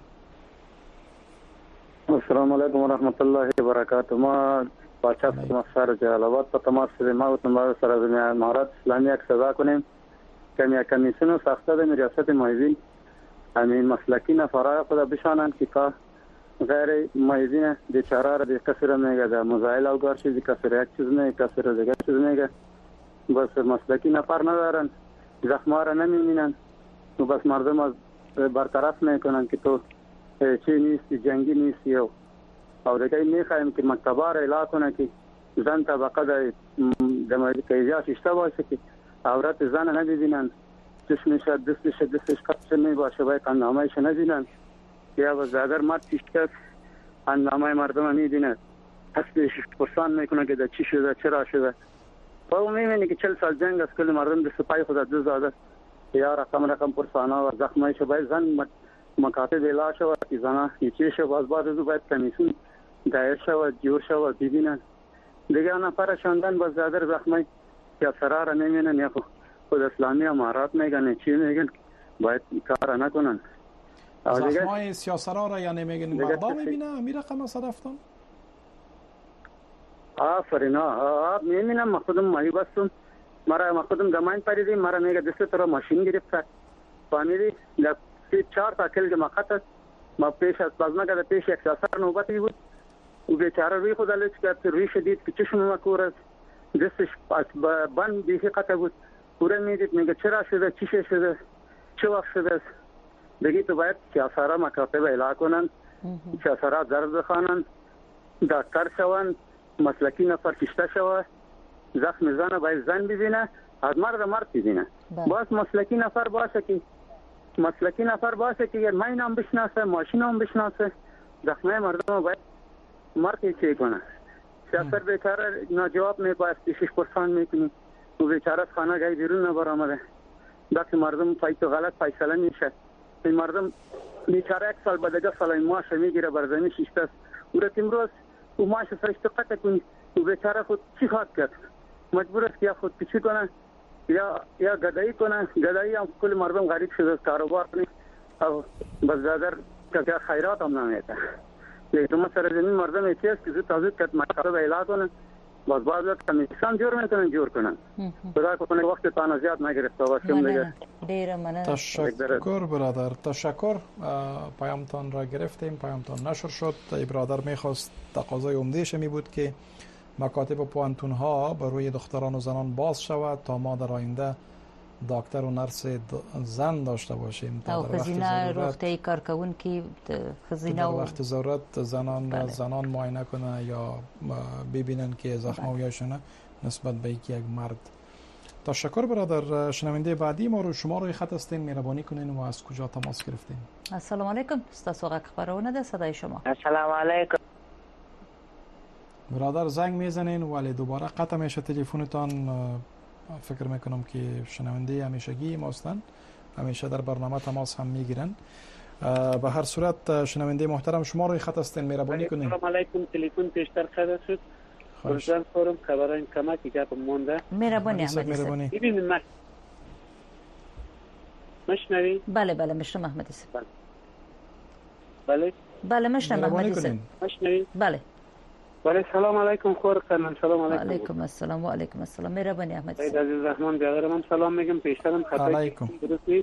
السلام علیکم و رحمت الله و برکاته. ما باچا مصر جلالآباد په تماس سره ما او سره د مهارت اسلامي اقتضا کنیم که کمیسیون ساخته د ریاست معیزین همین مسلکی نفرای خود بشانند که که غیر معیزین بیچاره را به کسی را میگه در مزایل او گار چیزی کسی را یک چیز میگه کسی را دیگر چیز میگه، بس مسلکی نفر ندارن، زخمه را نمیبینن و بس مردم از برطرف میکنن که تو چی نیستی، جنگی نیستی. او او دیگه میخوایم که مکتبا را اعلان کنه که زن طبقه در کیجا ششته باشه که عورت زن نبینن، چشمش دستش دستش کپش میباشه باید اندامایش نبینن، یا باز اگر مرد چیشته اندامای مردم میبینه هستش پرسان میکنه که در چی شده چرا شده. و او میبینی که چل سال جنگ از کل مردم دست پای خود دو زاده یا رقم رقم پرسانه و زخمایش باید زن مکاتب اعلان شود که زنها هیچی شود، باز باز از باید کمیسیون دایر شود جور شود ببینن. دیگه نفر شاندن باز زیادر زخمای یا سرار نمینن یا خود اسلامی امارات میگن چی میگن باید کار نکنن. زخمای سیاسرا را یعنی میگن مردا میبینه می رقم صدفتان؟ آفرین آه میبینم. ما خودم مایی بستم، مرا ما خودم گمان پریدی، مرا میگه دسته ترا ماشین گرفت فهمیدی سه چهار تا کل ما خطت ما پیش از پلازما که پیش یک ساسر نوبتی بود و بیچاره روی خود لچ کرد، روی شدید که چشم مکور است، دستش بند بیخی قطع بود. پوره میدید میگه چرا شده، چی شده، چه وقت شده است. دیگه تو باید سیاسارا مکاتب اعلان کنن، سیاسارا درد بخوانن، دکتر شوند، مسلکی نفر کشته شود، زخم زن باید زن ببینه، از مرد مرد ببینه. باز مسلکی نفر باشه که مسلکی نفر باشه که یه ماین هم بشناسه، ماشین هم بشناسه، زخمه مردم باید مرد چی کنه. سیاست بیچاره ناجواب میباید پیشش پرسان میکنی و بیچاره از خانه گای بیرون نبر آمده، دست مردم فایت و غلط فیصله میشه. این مردم بیچاره یک سال بعد سال معاش میگیره بر زمین شیشته است، او را امروز او معاش سرش قطع کنی و بیچاره خود چی خواهد کرد؟ مجبور است یا خود پیچی کنه یا یا گدایی کنه. گدایی هم کل مردم غریب شده کاروبار کنی او بزادر که خیرات هم نمیده. لیکن سر زمین مردم ایچی است که زود تازود کرد مکاتب اعلان کنه، باز باز باید کمیسیون جور میکنن جور کنن. خدا کنه وقت تانا زیاد نگرفته باشیم دیگه. تشکر برادر، تشکر. پیامتان را گرفتیم، پیامتان نشر شد. ای برادر میخواست تقاضای عمدهش می بود که مکاتب و پوانتون ها بر روی دختران و زنان باز شود تا ما در آینده دکتر و نرس زن داشته باشیم تا در خزینه روغتیایی کارکوونکی خزینه و وقت ضرورت زنان بله. زنان معاینه کنه یا ببینن که زخم‌هایشون نسبت به یک مرد. تشکر برادر. شنونده بعدی ما رو شما روی خط هستین، مهربانی کنین و از کجا تماس گرفتین؟ السلام علیکم، استاد غک خبرونه ده صدای شما. السلام علیکم. برادر زنگ میزنین ولی دوباره قطع میشه تلفنتان. فکر میکنم که شنونده همیشگی ما هستند، همیشه در برنامه تماس هم میگیرن. به هر صورت شنونده محترم شما روی خط هستین، مهربانی کنین. سلام علیکم. تلفن پیشتر قطع شد. برزن فورم خبرای کمکی گپ مونده. مهربانی احمدی صاحب. ببینید من مشنوی؟ بله بله مشنم احمدی صاحب. بله بله مشنم احمدی صاحب. مشنوی؟ بله بله. سلام علیکم خور کنم. سلام علیکم. علیکم السلام و علیکم السلام. مهربانی احمدی صاحب. سید عزیز رحمان بیادرم سلام میگم. پیشترم خطای درست نیست.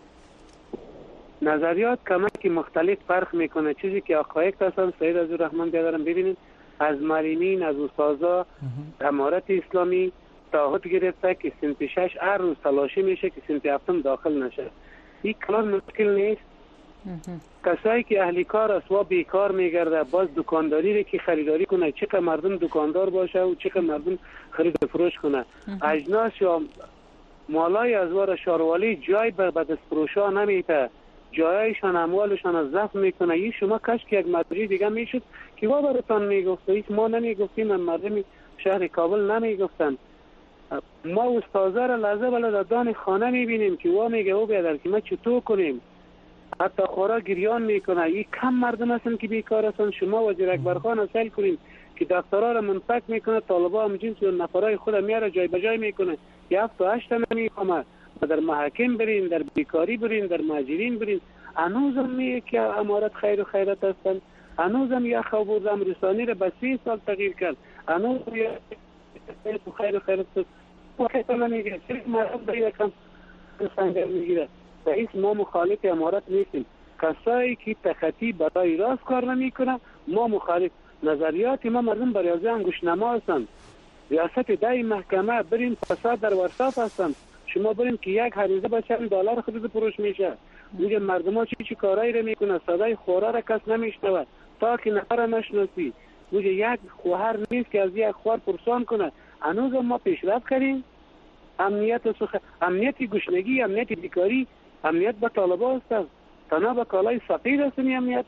نظریات کمکی مختلف فرق میکنه. چیزی که حقایق هستن سید عزیز رحمان بیادرم ببینید، از مرینین، از استادا امارت اسلامی تعهد گرفته که سنت شش هر روز تلاشی میشه که سنت هفتم داخل نشه. این کار مشکل نیست. کسایی که اهلی کار است و بیکار میگرده، باز دکانداری رو که خریداری کنه، چقدر مردم دکاندار باشه و چقدر مردم خرید و فروش کنه. اجناس یا مالای از وار شاروالی جای بر بدست فروشا نمیته، جایشان اموالشان از ضبط میکنه. این شما کاش که یک مدرجی دیگه میشد که وا براتان میگفت. هیچ ما نمیگفتیم، مردم شهر کابل نمیگفتن. ما استازه را لحظه بلا دان خانه میبینیم که وا میگه او بیادر که ما چطور کنیم. حتی خورا گریان میکنه. این کم مردم هستن که بیکار هستن. شما وزیر اکبرخان اصل کنیم که دفترها را منفک میکنه، طالبا هم جنس و نفرای خود میاره جای بجای میکنه. یه هفت و هشت نمیخوامه. در محاکم برین، در بیکاری برین، در ماجرین برین. هنوزم میگه که امارت خیر و خیرت هستن. هنوزم یه خبردم رسانی را به سی سال تغییر کرد. هنوزم یه خیر و خیرت هست. وقتی نمیگه چرا مردم باید کم سنگر میگیره. رئیس ما مخالف امارت نیستیم. کسایی که تخطی برای راست کار نمیکنه ما مخالف. نظریات ما مردم برای انگوش نما هستند. ریاست دای محکمه برین فساد در ورصاف هستند. شما برین که یک حریزه با چند دلار خرید فروش میشه. میگه مردم ها چی چی کارایی رو میکنه. صدای خورا را کس نمیشنوه تا که نفر نشناسی. میگه یک خواهر نیست که از یک خواهر پرسان کنه. هنوز ما پیشرفت کردیم. امنیت سخ... امنیت گشنگی، امنیت بیکاری، امنیت به طالبا است. تنها به کالای فقیر است این امنیت.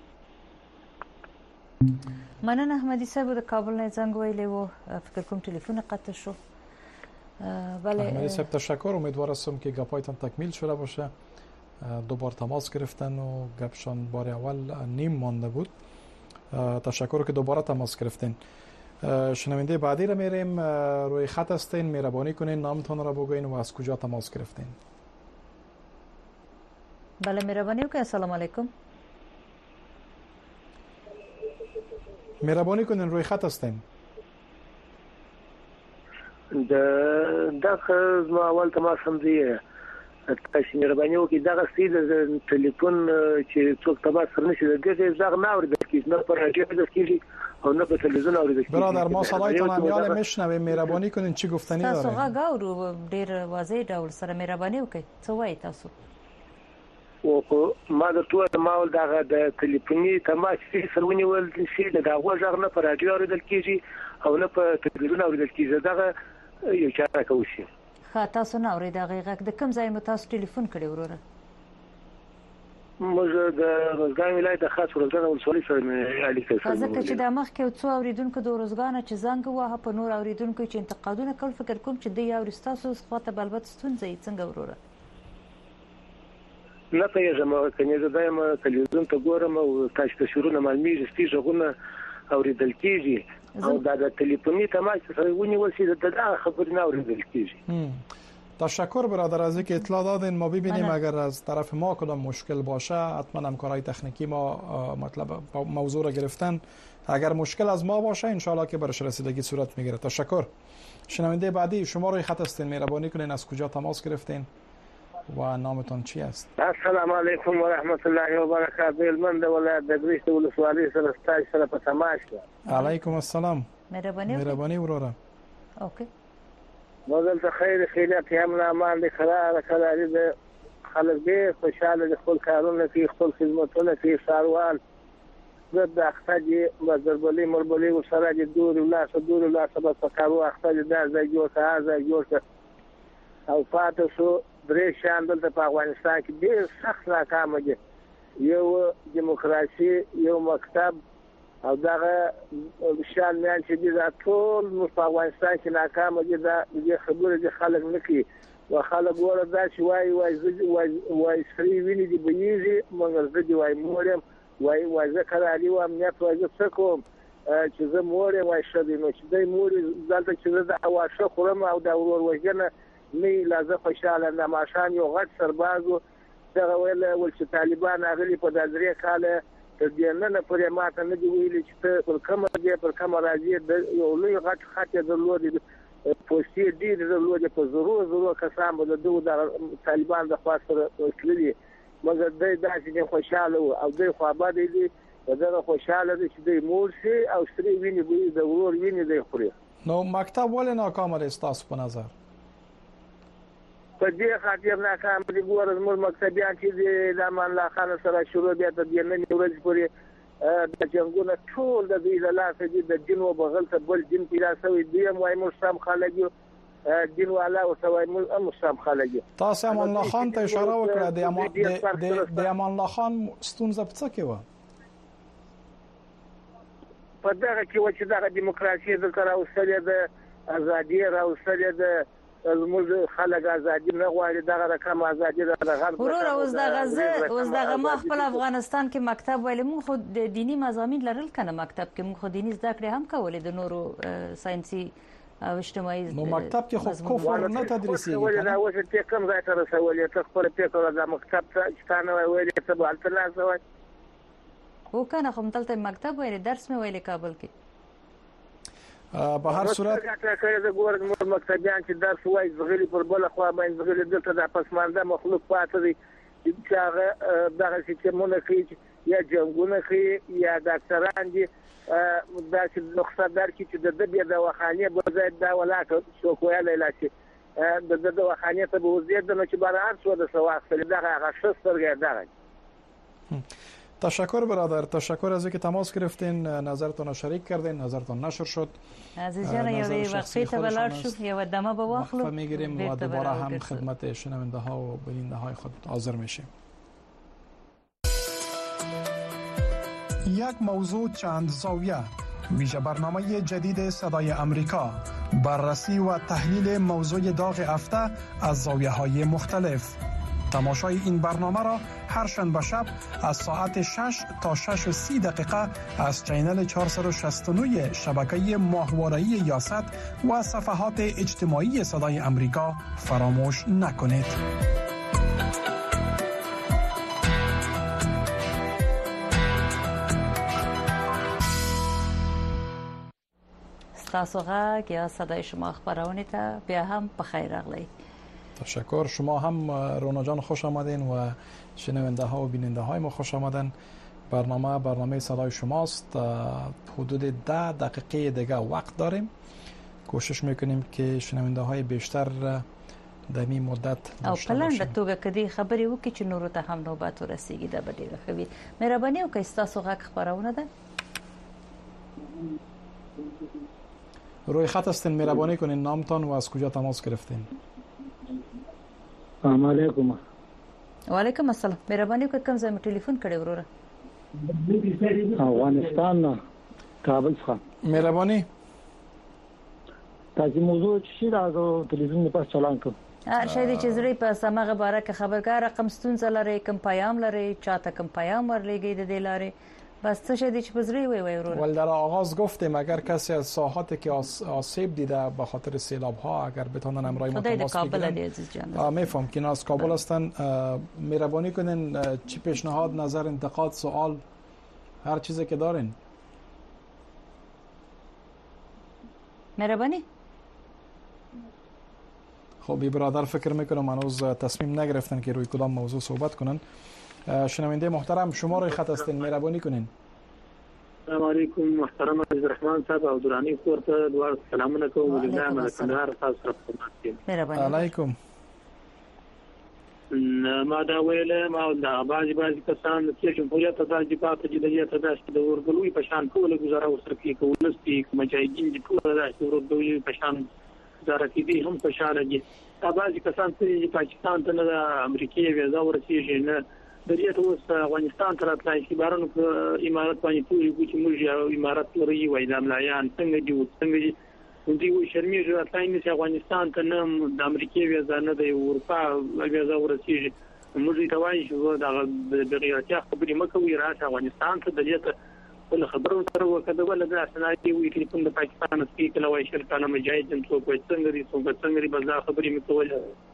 مننه احمدی صاحب د کابل نه زنگ ویلی و فکر کوم تلفن قطع شو. بله احمدی صاحب تشکر. امیدوار هستم که گپایتان تکمیل شده باشه. دو بار تماس گرفتن و گپشان بار اول نیم مانده بود. تشکر که دوباره تماس گرفتین. شنونده بعدی را میریم. روی خط هستین، مهربانی کنین نامتون را بگوین و از کجا تماس گرفتین. بله مهربانی وکړئ. السلام علیکم. مهربانی کنین روی خط هستین. د دغه ما اول تماس هم دی. تاسو مهرباني وکړئ دغه سید ټلیفون چې څوک تماس سره نشي دغه ځغ نه اوري کیږي، نه پر راډیو د کیږي او نه په تلویزیون اوري کیږي. برادر ما صدایتان امیال میشنویم. مهربانی کنین چی گفتنی دارین؟ تاسو غږ اورو ډیر واضح ډول سره. مهرباني وکړئ څه وایي تاسو؟ او ما د ټول ماول دغه د ټلیفوني تماس سره ونیول شي دغه ځغ نه پر راډیو اوري کیږي او نه په تلویزیون اوري کیږي. دغه یو چاره کوي. ښه تاسو نه اورئ دغه غږ. د کوم ځای مو تاسو ټلیفون کړی وروره؟ موږ د روزګان ولایت د خاص روزګان ولسوالۍ سره اړیکه لرو. ځکه چې د مخکې څو اوریدونکو د روزګان چې زنګ ووهه په نور اوریدونکو چې انتقادونه کول، فکر کوم چې دوی اوري ستاسو خواته به البته ستونزې څنګه وروره؟ نه پوهېږم کنې زه دایم تلویزیون ته ګورم او تاسو ته شروع معلومیږي چې غوونه اوریدل کیږي او دا د تلفنی تماس سره ونیول شي دا خبر نه اوریدل کیږي. تشکر برادر از اینکه اطلاع دادین. ما ببینیم اگر از طرف ما کدام مشکل باشه حتما همکارای تکنیکی ما مطلب موضوع را گرفتن. اگر مشکل از ما باشه ان شاء الله که برش رسیدگی صورت میگیره. تشکر. شنونده بعدی شما روی خط هستین، مهربانی کنین از کجا تماس گرفتین و نامتون چی است؟ السلام علیکم و رحمت الله و برکاته. من د ولایت د بریښت ولسوالۍ سره ستاسو سره په تماس یم. علیکم السلام. مهرباني مهرباني وروره. اوکې. مودل خیر خیرات هم نه مان دي خلاره خلاره د خلک به خوشاله د خپل کارونه کې خپل خدمتونه کې ساروال د اختاجي مزربلي مربلي او سره د دور ولا صدور ولا سبب فکرو اختاجي د ځای جوړ ته ځای جوړ او فاتو سو درې شان د په افغانستان کې ډېر سخت ناکام دي. یو دیموکراسي، یو مکتب او دغه شان میان چې دا ټول په افغانستان کې ناکام دي دا د خبرې د خلک نکي او خلک ګوره دا چې وای وای وای وای سری ویني دی بيږي مګر زه دی وای مورم وای وای زه کړالي و امنیت وای زه څه کوم چې زه مورم وای شدي نو چې دای موري دلته چې زه د اواشه خورم او دا ورور وژنه نه لازم خوشاله نه ماشان یو غټ سربازو دغه ویل ول چې طالبان اغلی په دازري کاله د دې نه پرې ماته نه دی ویلي چې پر کومه دی پر کومه راځي د یو لوی غټ خاطر درلودي پوسټي دي درلودي په ضرور ضرور کسان به د طالبان د خاصه وکړي مګر دای داسې خوشاله او دوی خو آباد دي دغه خوشاله دي چې دوی مور شي او سری ویني به د ورور ویني دی خوري. نو مکتب ولې ناکام دی تاسو په نظر؟ په دې خاطر ناکام دي ګور زموږ مکتبیان چې د امان الله خان سره شروع دي د دې نن ورځ پورې د جنگونو ټول د دې لاسه دي د دین او بغل ته بل دین پیدا شوی دی موای مسلمان خلګو دین والا او سوای مسلمان خلګو. تاسو امان الله خان ته اشاره وکړه د امان د امان الله خان ستونزه په څه کې و؟ په دغه کې و چې دغه دیموکراسي د کراوسله د ازادي راوسله د زموږ خلک ازادي نه غواړي دغه رقم ازادي د غرب ورور اوس دغه زه اوس دغه ما خپل افغانستان کې مکتب ویل مون خو د دینی مضامین لرل کنه مکتب کې مون خو دینی زده کړې هم کولې د نورو ساينسي او اجتماعي نو مکتب کې خو کفر نه تدریسي ولې دا اوس ته کوم ځای ته رسولې ته خپل پیکر د مکتب ته ستانه ویلې ته بل ته نه سوای او کنه کوم تلته مکتب ویلې درس مې ویلې کابل کې په هر صورت کړه د ګورنمنت مکتبیان چې درس وایي زغلی پر بل خو باندې زغلی دلته د پسمانده مخلوق پاتې دي چې هغه دغه چې مونږ کوي یا جنگونه کوي یا ډاکټران دي دا چې نقصه در کې چې د دې د وخانه به زید دا ولاته شو کویل لاسي د د وخانه ته به زید نو چې باران شو د سواخل دغه غشت سرګه دغه. تشکر برادر، تشکر از اینکه تماس گرفتین، نظرتون رو شریک کردین، نظرتون نشر شد. عزیز جان یه وقتی تبلار شد یه دمه به واخلو وقفه میگیریم و دوباره هم خدمت شنونده ها و بیننده های خود حاضر میشیم. یک موضوع چند زاویه، ویژه برنامه جدید صدای امریکا، بررسی و تحلیل موضوع داغ هفته از زاویه های مختلف. تماشای این برنامه را هر شنبه شب از ساعت شش تا شش و سی دقیقه از چینل چهارصد و شصت و نه شبکه ماهواره‌ای یاست و صفحات اجتماعی صدای امریکا فراموش نکنید. ستاسو غږ یا صدای شما خبرونه ته بیا هم بخیر راغلی. تشکر. شما هم رونا جان خوش آمدین و شنونده ها و بیننده های ما خوش آمدن. برنامه برنامه صدای شماست. حدود ده دقیقه دیگه وقت داریم. کوشش میکنیم که شنونده های بیشتر در این مدت او پلان د توګه کدي خبري وکړي چې نور ته هم نوبات ورسیږي دا به ډیره ښه وي. مهرباني وکړئ تاسو غږ خبرونه ده. روی خط هستین، مهربانی کنین نامتان و از کجا تماس گرفتین؟ السلام علیکم. وعلیکم السلام. مهرباني وکړئ کوم ځای مې ټلیفون کړی وروره؟ افغانستان کابل څخه. مهرباني تاسو موضوع چې راغو ټلیفون په چالان کوم. هر شي چې زړه په سمغه باره کې خبرګار رقم ستونزه لري، کوم پیام لري، چاته کوم پیام ورلېږي د دې لارې بس څه شي چې پزری وي وي ورور. ول در آغاز گفتیم اگر کسی از ساحاتی که آسیب دیده به خاطر سیلاب ها اگر بتونن امرای ما تماس بگیرن. میفهم که از کابل هستن. مهربانی کنین چی پیشنهاد، نظر، انتقاد، سوال، هر چیزی که دارین. مهربانی. خب بی برادر فکر میکنم هنوز تصمیم نگرفتن که روی کدام موضوع صحبت کنن. شنونده محترم شما روی خط هستین، مهربانی کنین. السلام علیکم محترم عبدالرحمن صاحب او درانی کورته دوار سلامونه کوم ولله ملکندار تاسو سره کوم. مهربانی علیکم. ما دا ویله ما دا بعضی بعضی کسان چې جمهوریت ته د جبهه جدیه ته د ورګلوي په شان کوله گزاره وسره کې کول سپیک مجاهدین د ټول د ورګلوي په شان گزاره کې دي هم خوشاله دي. دا بعضی کسان چې پاکستان ته نه د امریکای ویزا ورسیږي نه د دې ته اوس افغانستان تر تلای شي بارنو امارات باندې پوری کوي چې موږ یو امارات لري وای د املایان څنګه دي څنګه دي دوی وي شرمېږي راځي چې افغانستان ته نه د امریکای ویزا نه د اروپا ویزا ورسیږي موږ ته وایي چې دا د غیرتیا خبرې مکوې راځي افغانستان ته د دې ته ول خبرو سره وکړه ول د اسنادي وی چې په پاکستان کې کله وایي شرکانه مجاهدین څوک څنګه دي څوک څنګه دي بازار خبرې مکول.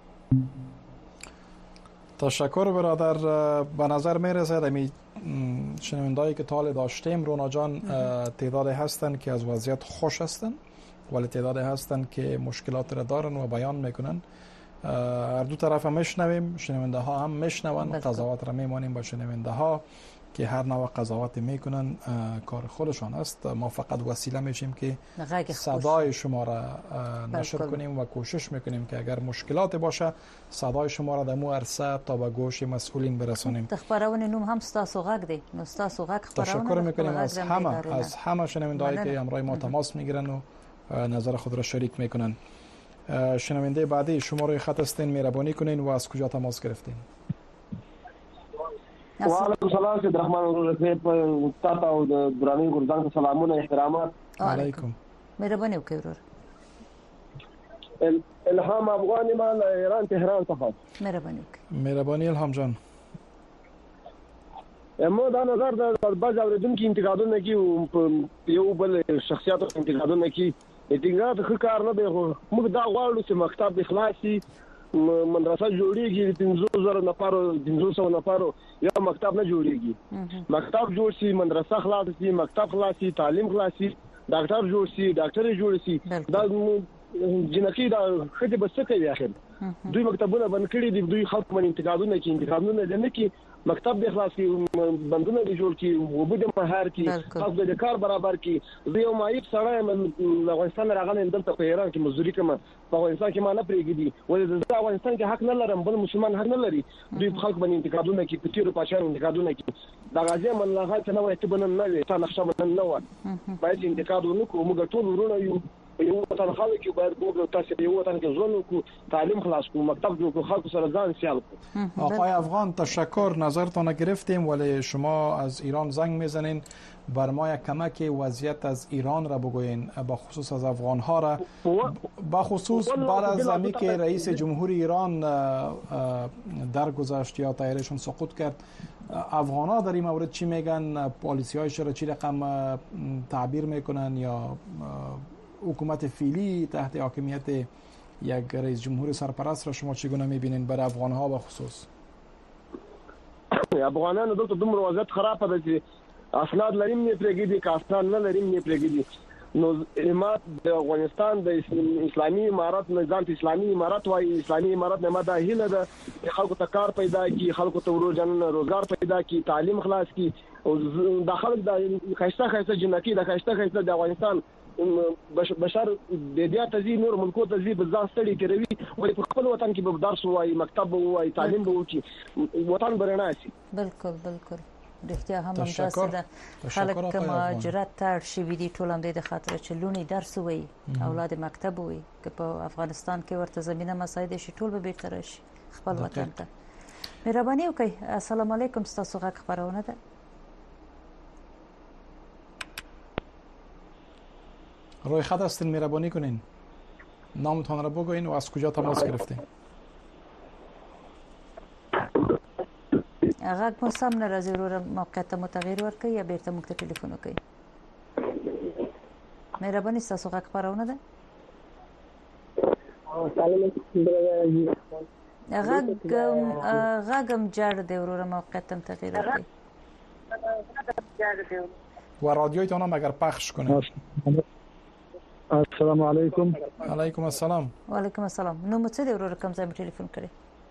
تشکر برادر. به نظر میرسد امی شنوندهایی که تا حال داشتیم رونا جان تعدادی هستند که از وضعیت خوش هستند ولی تعدادی هستند که مشکلات را دارن و بیان میکنن. هر دو طرف هم میشنویم، شنونده ها هم میشنون، قضاوت را میمانیم با شنونده ها که هر نوع قضاوت میکنن کار خودشان است. ما فقط وسیله میشیم که صدای شما را نشر کنیم و کوشش میکنیم که اگر مشکلات باشه صدای شما را در مو عرصه تا به گوش مسئولین برسانیم. خبرونه نوم هم ستاسو غږ دی. نو ستاسو غږ خبرونه تشکر میکنیم از همه از همه شنوندهایی که امروز ما تماس میگیرن و نظر خود را شریک میکنن. شنونده بعدی شما روی خط هستین، مهربانی کنین و از کجا تماس گرفتین؟ و علیکم السلام سید رحمان ورزه په تاسو او د دراني ګرځان سلامونه احترامات. علیکم. مهرباني وکړئ ورور. الهام افغانی مال ایران تهران څخه. مهرباني وکړئ. مهرباني الهام جان. مو دا نظر د بعض اوریدونکو انتقادونه کوي یو بل شخصیت انتقادونه کوي انتقاد ښه کار نه دی. موږ دا غواړو چې مکتب اخلاصي مدرسه جوړیږي پنځه زره نفرو پنځه سوه نفرو یا مکتب نه جوړیږي. مکتب جوړ شي، مدرسه خلاص شي، مکتب خلاص شي، تعلیم خلاص شي، ډاکټر جوړ شي، ډاکټر جوړ شي. دا جنکی دا خدي بس کوي اخر دوی مکتبونه بند کړي دي. دوی خلک باندې انتقادونه کوي انتقادونه نه کوي مکتب د اخلاص کې بندونه دي جوړ کی وبد مهار کی خاص د کار برابر کی. زه یو مایب سره د افغانستان راغلم دلته په ایران کې مزدوري کوم. په افغانستان کې ما نه پریږدي ولې د افغانستان کې حق نه لرم بل مسلمان حق نه لري. دوی خلک باندې انتقادونه کوي په تیرو پاشانو انتقادونه کوي. دا غازی من الله غا ته نه وایي ته بنن نه وي تا نقشه بنن نه و باید انتقاد ونکو. موږ ټول ورونه یو یو وطن خلک یو باید موږ تاسو یو وطن کې ژوند وکړو، تعلیم خلاص کړو، مکتب جوړ کړو، خلکو سره ځان سیال کړو. آقای افغان تشکر، نظرتون گرفتیم ولی شما از ایران زنگ میزنین بر ما یک کمک وضعیت از ایران را بگوین، با خصوص از افغان ها را، با خصوص بعد از همی که رئیس جمهور ایران درگذشت یا طیارهشون سقوط کرد، افغان ها در این مورد چی میگن؟ پالیسی هایش را چی رقم تعبیر میکنن یا حکومت فعلی تحت حاکمیت یک رئیس جمهور سرپرست را شما چگونه میبینین برای افغان ها به خصوص؟ افغانانو دلته دومره وضعیت خراب ده چې اسناد لریم نه پرېږدي، که اسناد نه لریم نه پرېږدي. نو امارات د افغانستان د اسلامي امارات نظام اسلامي امارات وايي اسلامي امارات نه ماده هیله ده خلکو ته کار پیدا کی، خلکو ته ورجن روزګار پیدا کی، تعلیم خلاص کی. او د خلک د خاصه خاصه جنکی د خاصه خاصه د افغانستان بشر د دې تزي نور ملکو تزي بزاس تړي کوي ولی په خپل وطن کې به درس وایي، مکتب وایي، تعلیم به وکړي، وطن برنا شي. بالکل بالکل رښتیا هم همداسې ده. خلک مهاجرت ته اړ شوي دي ټول همدې د خاطر چې لونی درس وایي، اولاد مکتب وایي. که په افغانستان کې ورته زمینه مساعده شي ټول به بیرته راشي خپل وطن ته. مهرباني وکړئ. السلام علیکم، ستاسو غږ خبرونه ده. روی خط هستین، مهربانی کنین نامتان را بگوین و از کجا تماس گرفتین. غږ مو سم نه راځي ورور، موقعیت ته متغیر ورکړئ یا بیرته موږ ته ټلیفون وکړئ. مهرباني ستاسو غږ خبرونه ده. غږ هم جړ دی ورور، موقعیت هم تغییر ورکړئ و رادیویتان هم اگر پخش کنید. السلام علیکم. علیکم السلام. و علیکم السلام. نو مو څه دی ورور، کوم ځای ټلیفون کړی؟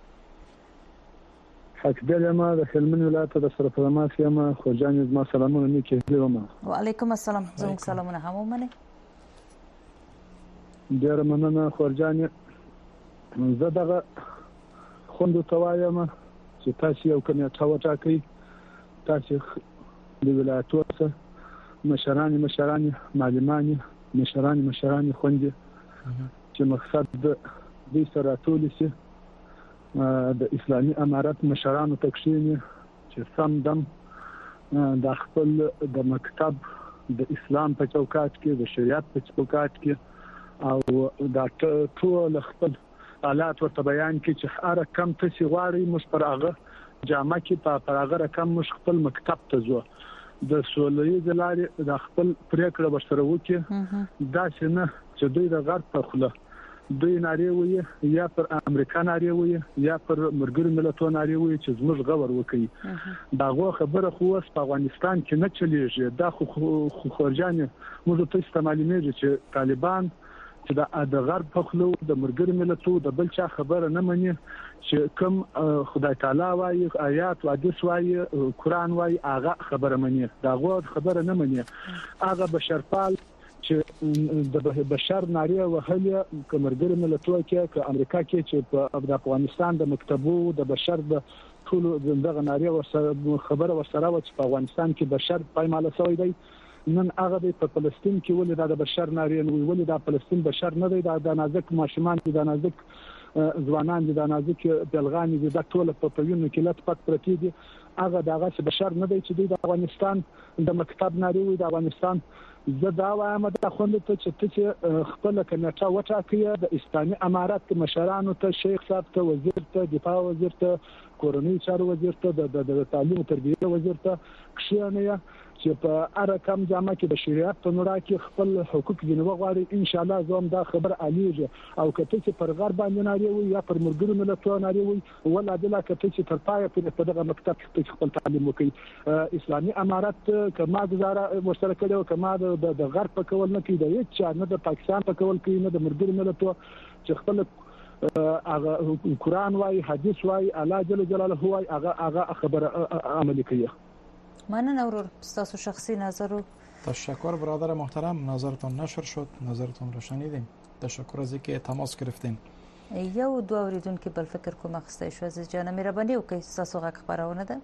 حقیقت ما د هلمند ولایت د سرپرماس یم. خو جان ما سلامونه نیکه لیوم. و علیکم السلام. زموږ سلامونه هم ومنه. ډیر مننه خورجان. زه دغه خوندو توایم چې تاسو یو کمیټه وټاکئ، تاسو د ولایتو څخه مشران مشران معلمان مشران مشران خوندې چې مقصد د دې سره ټول شي د اسلامي امارات مشرانو تکشینی چې سم دم د خپل د مکتب د اسلام په چوکاټ کې د شریعت په چوکاټ کې او دا ټول خپل حالات ورته بیان کې چې هر کم څه غواړي مش پر هغه جامه کې په پر هغه رقم مش خپل مکتب ته ځو د سولې زلارې د خپل پریکړه بشره وکي دا څنګه چې دوی د غرب په خله دوی ناری وي یا پر امریکا ناری وي یا پر مرګر ملتونو ناری وي چې زموږ غور وکي دا غو خبره خو اوس په افغانستان کې نه چلیږي دا خو خورجان موږ ته استعمالېږي چې طالبان چې د غرب په خلو د مرګر ملتونو د بل چا خبره نه مني چې کوم خدای تعالی وايي آیات او حدیث وايي قران وايي هغه خبره مني دا غو خبره نه مني هغه بشرپال چې د بشر ناری وهله کمرګر ملتونو کې ک امریکا کې چې په افغانستان د مکتبو د بشر د ټول دغه ناری او خبره وسره و چې په افغانستان کې بشر پایماله شوی دی نن هغه په فلسطین کې ولې د بشر ناری ولې د فلسطین بشر نه دی د نازک ماشومان د نازک ځوانان د نازک بلغان د ټول په پوینو کې لټ پټ پرتی دي هغه دغه بشر نه دی چې د افغانستان د مکتب ناری وي د افغانستان زه دا وایم د خوند ته چې خپل کمیټه وټاکي د اسلامي امارات مشرانو ته شیخ صاحب ته وزیر ته دفاع وزیر ته کورنۍ چارو وزیر ته د تعلیم او تربیه وزیر ته کښینه چې په هر کم جامه کې د شریعت په نور کې خپل حقوق جنوب غواړي ان شاء الله زوم دا خبر علیږي او کته چې پر غرب باندې ناری وي یا پر مرګرو ملتونو ناری وي ولا د لا کته چې تر پای په دغه مکتب کې خپل تعلیم وکړي اسلامي امارات کما گزاره ورسره کړو کما د غرب په کول نه کې د هیڅ نه د پاکستان په کول کې نه د مرګرو ملتونو چې خپل هغه قران وايي حدیث وايي الله جل جلاله وايي هغه هغه خبره عملي کوي. مننه ورور تاسو شخصي نظر. تشکر برادر محترم نظرتون نشر شد نظرتون رو شنیدیم تشکر از اینکه تماس گرفتین. یو دو اوریدونکو بل فکر کوم اخسته شو از جان مهرباني وکي تاسو غږ خبرونه ده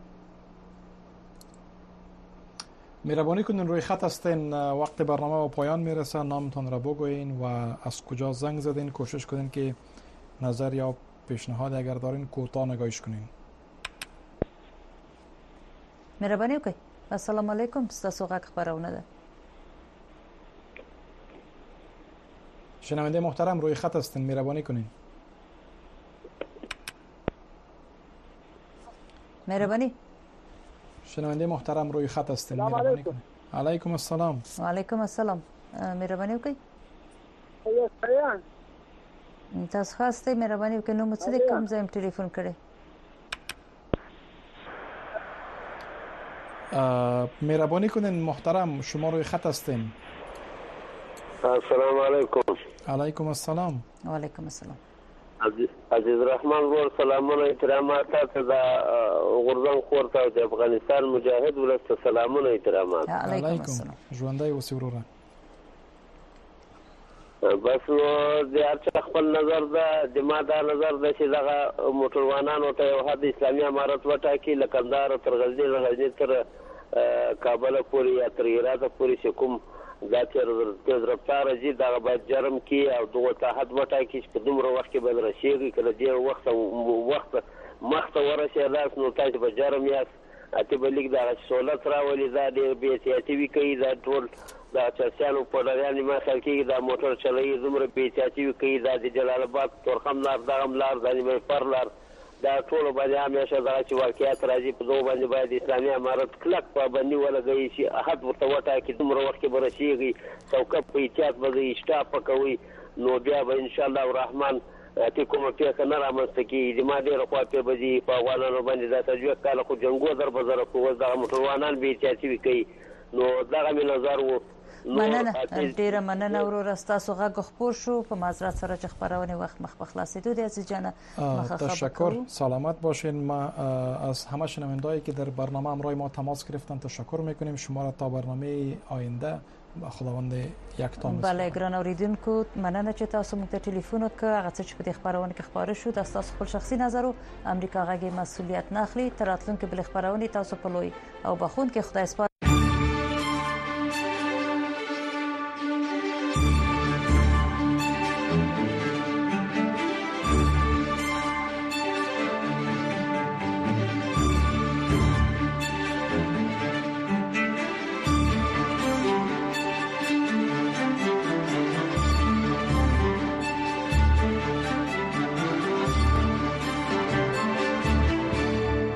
مهربانی کنین روی خط هستین وقت برنامه و پایان میرسه نامتون را بگوین و از کجا زنگ زدین کوشش کنین که نظر یا پیشنهاد اگر دارین کوتاه نگاهش کنین. مهرباني وکي السلام علیکم تاسو غږ خبرونه ده شنونده محترم روی خط هستین مهربانی کنین مهرباني شنونده محترم روی خط هستین مهربانی کنین. علیکم السلام. و علیکم السلام مهرباني وکي تاسو خواسته مهرباني وکي نو مڅ دې کوم ځای ټلیفون کړي مهربانی کنین محترم شما روی خط هستین. السلام علیکم. علیکم السلام. و علیکم السلام. عزیز رحمان ور سلامونه احترامات ته د غرزن خورته د افغانستان مجاهد ولست سلامونه احترامات. علیکم السلام. ژوندۍ اوسې وروره. بس نو د هر خپل نظر ده د ما دا نظر ده چې دغه موټروانانو ته یو حد اسلامي امارت وټاکي لکندار تر غزنی غزنی تر کابل پورې یا تر هرات پورې کوم دا چې تیز رفتار جدي دا باید جرم کی او دغه ته حد وټاکي چې په دومره وخت کې به راشي کله دې وخت وخت مخته ورسېداس نو تاسو به جرم یاست اته بلیک دا سہولت راولي دا د بي سياسي وی کوي دا ټول دا چرچانو په لارې ما خلکې دا موټر چلایي زمره بي سياسي وی کوي دا د جلال آباد تورخم لار دا غملار د نیمه پرلار دا ټول باندې همیشه دا چې واقعیت راځي په دوه باندې باید اسلامي امارت کلک پابندي ولګوي چې احد ورته وټاکي دومره وخت کې برسيږي څوک په احتیاط باندې اشتاپ کوي نو بیا به ان شاء الله الرحمن ته کومه پیښه نه رامنځته کیږي د ما ډېر خوا په بځي په افغانانو باندې دا تجویز کاله خو جنگو در بازار کوو دا موټروانان به سیاسي کوي نو دا غو نظر وو مننه ډیره مننه ورور تاسو غږ خپور شو په معذرت سره چې خبرونه وخت مخ بخلاصیدو د عزیز جان تشکر سلامت باشین ما از همه شنوندهایی که در برنامه همراه ما تماس گرفتن تشکر میکنیم شما را تا برنامه آینده خداوند یکتا می‌سپارم. بله ګران اوریدونکو مننه چې تاسو موږ ته ټلیفون وکړ هغه څه چې په دې خبرونه کې خبره شو د تاسو خپل شخصي نظر او امریکا غږی مسؤلیت نه اخلي تر راتلونکي بل خبرونه تاسو په لوی او بخون کې خدای سپارم.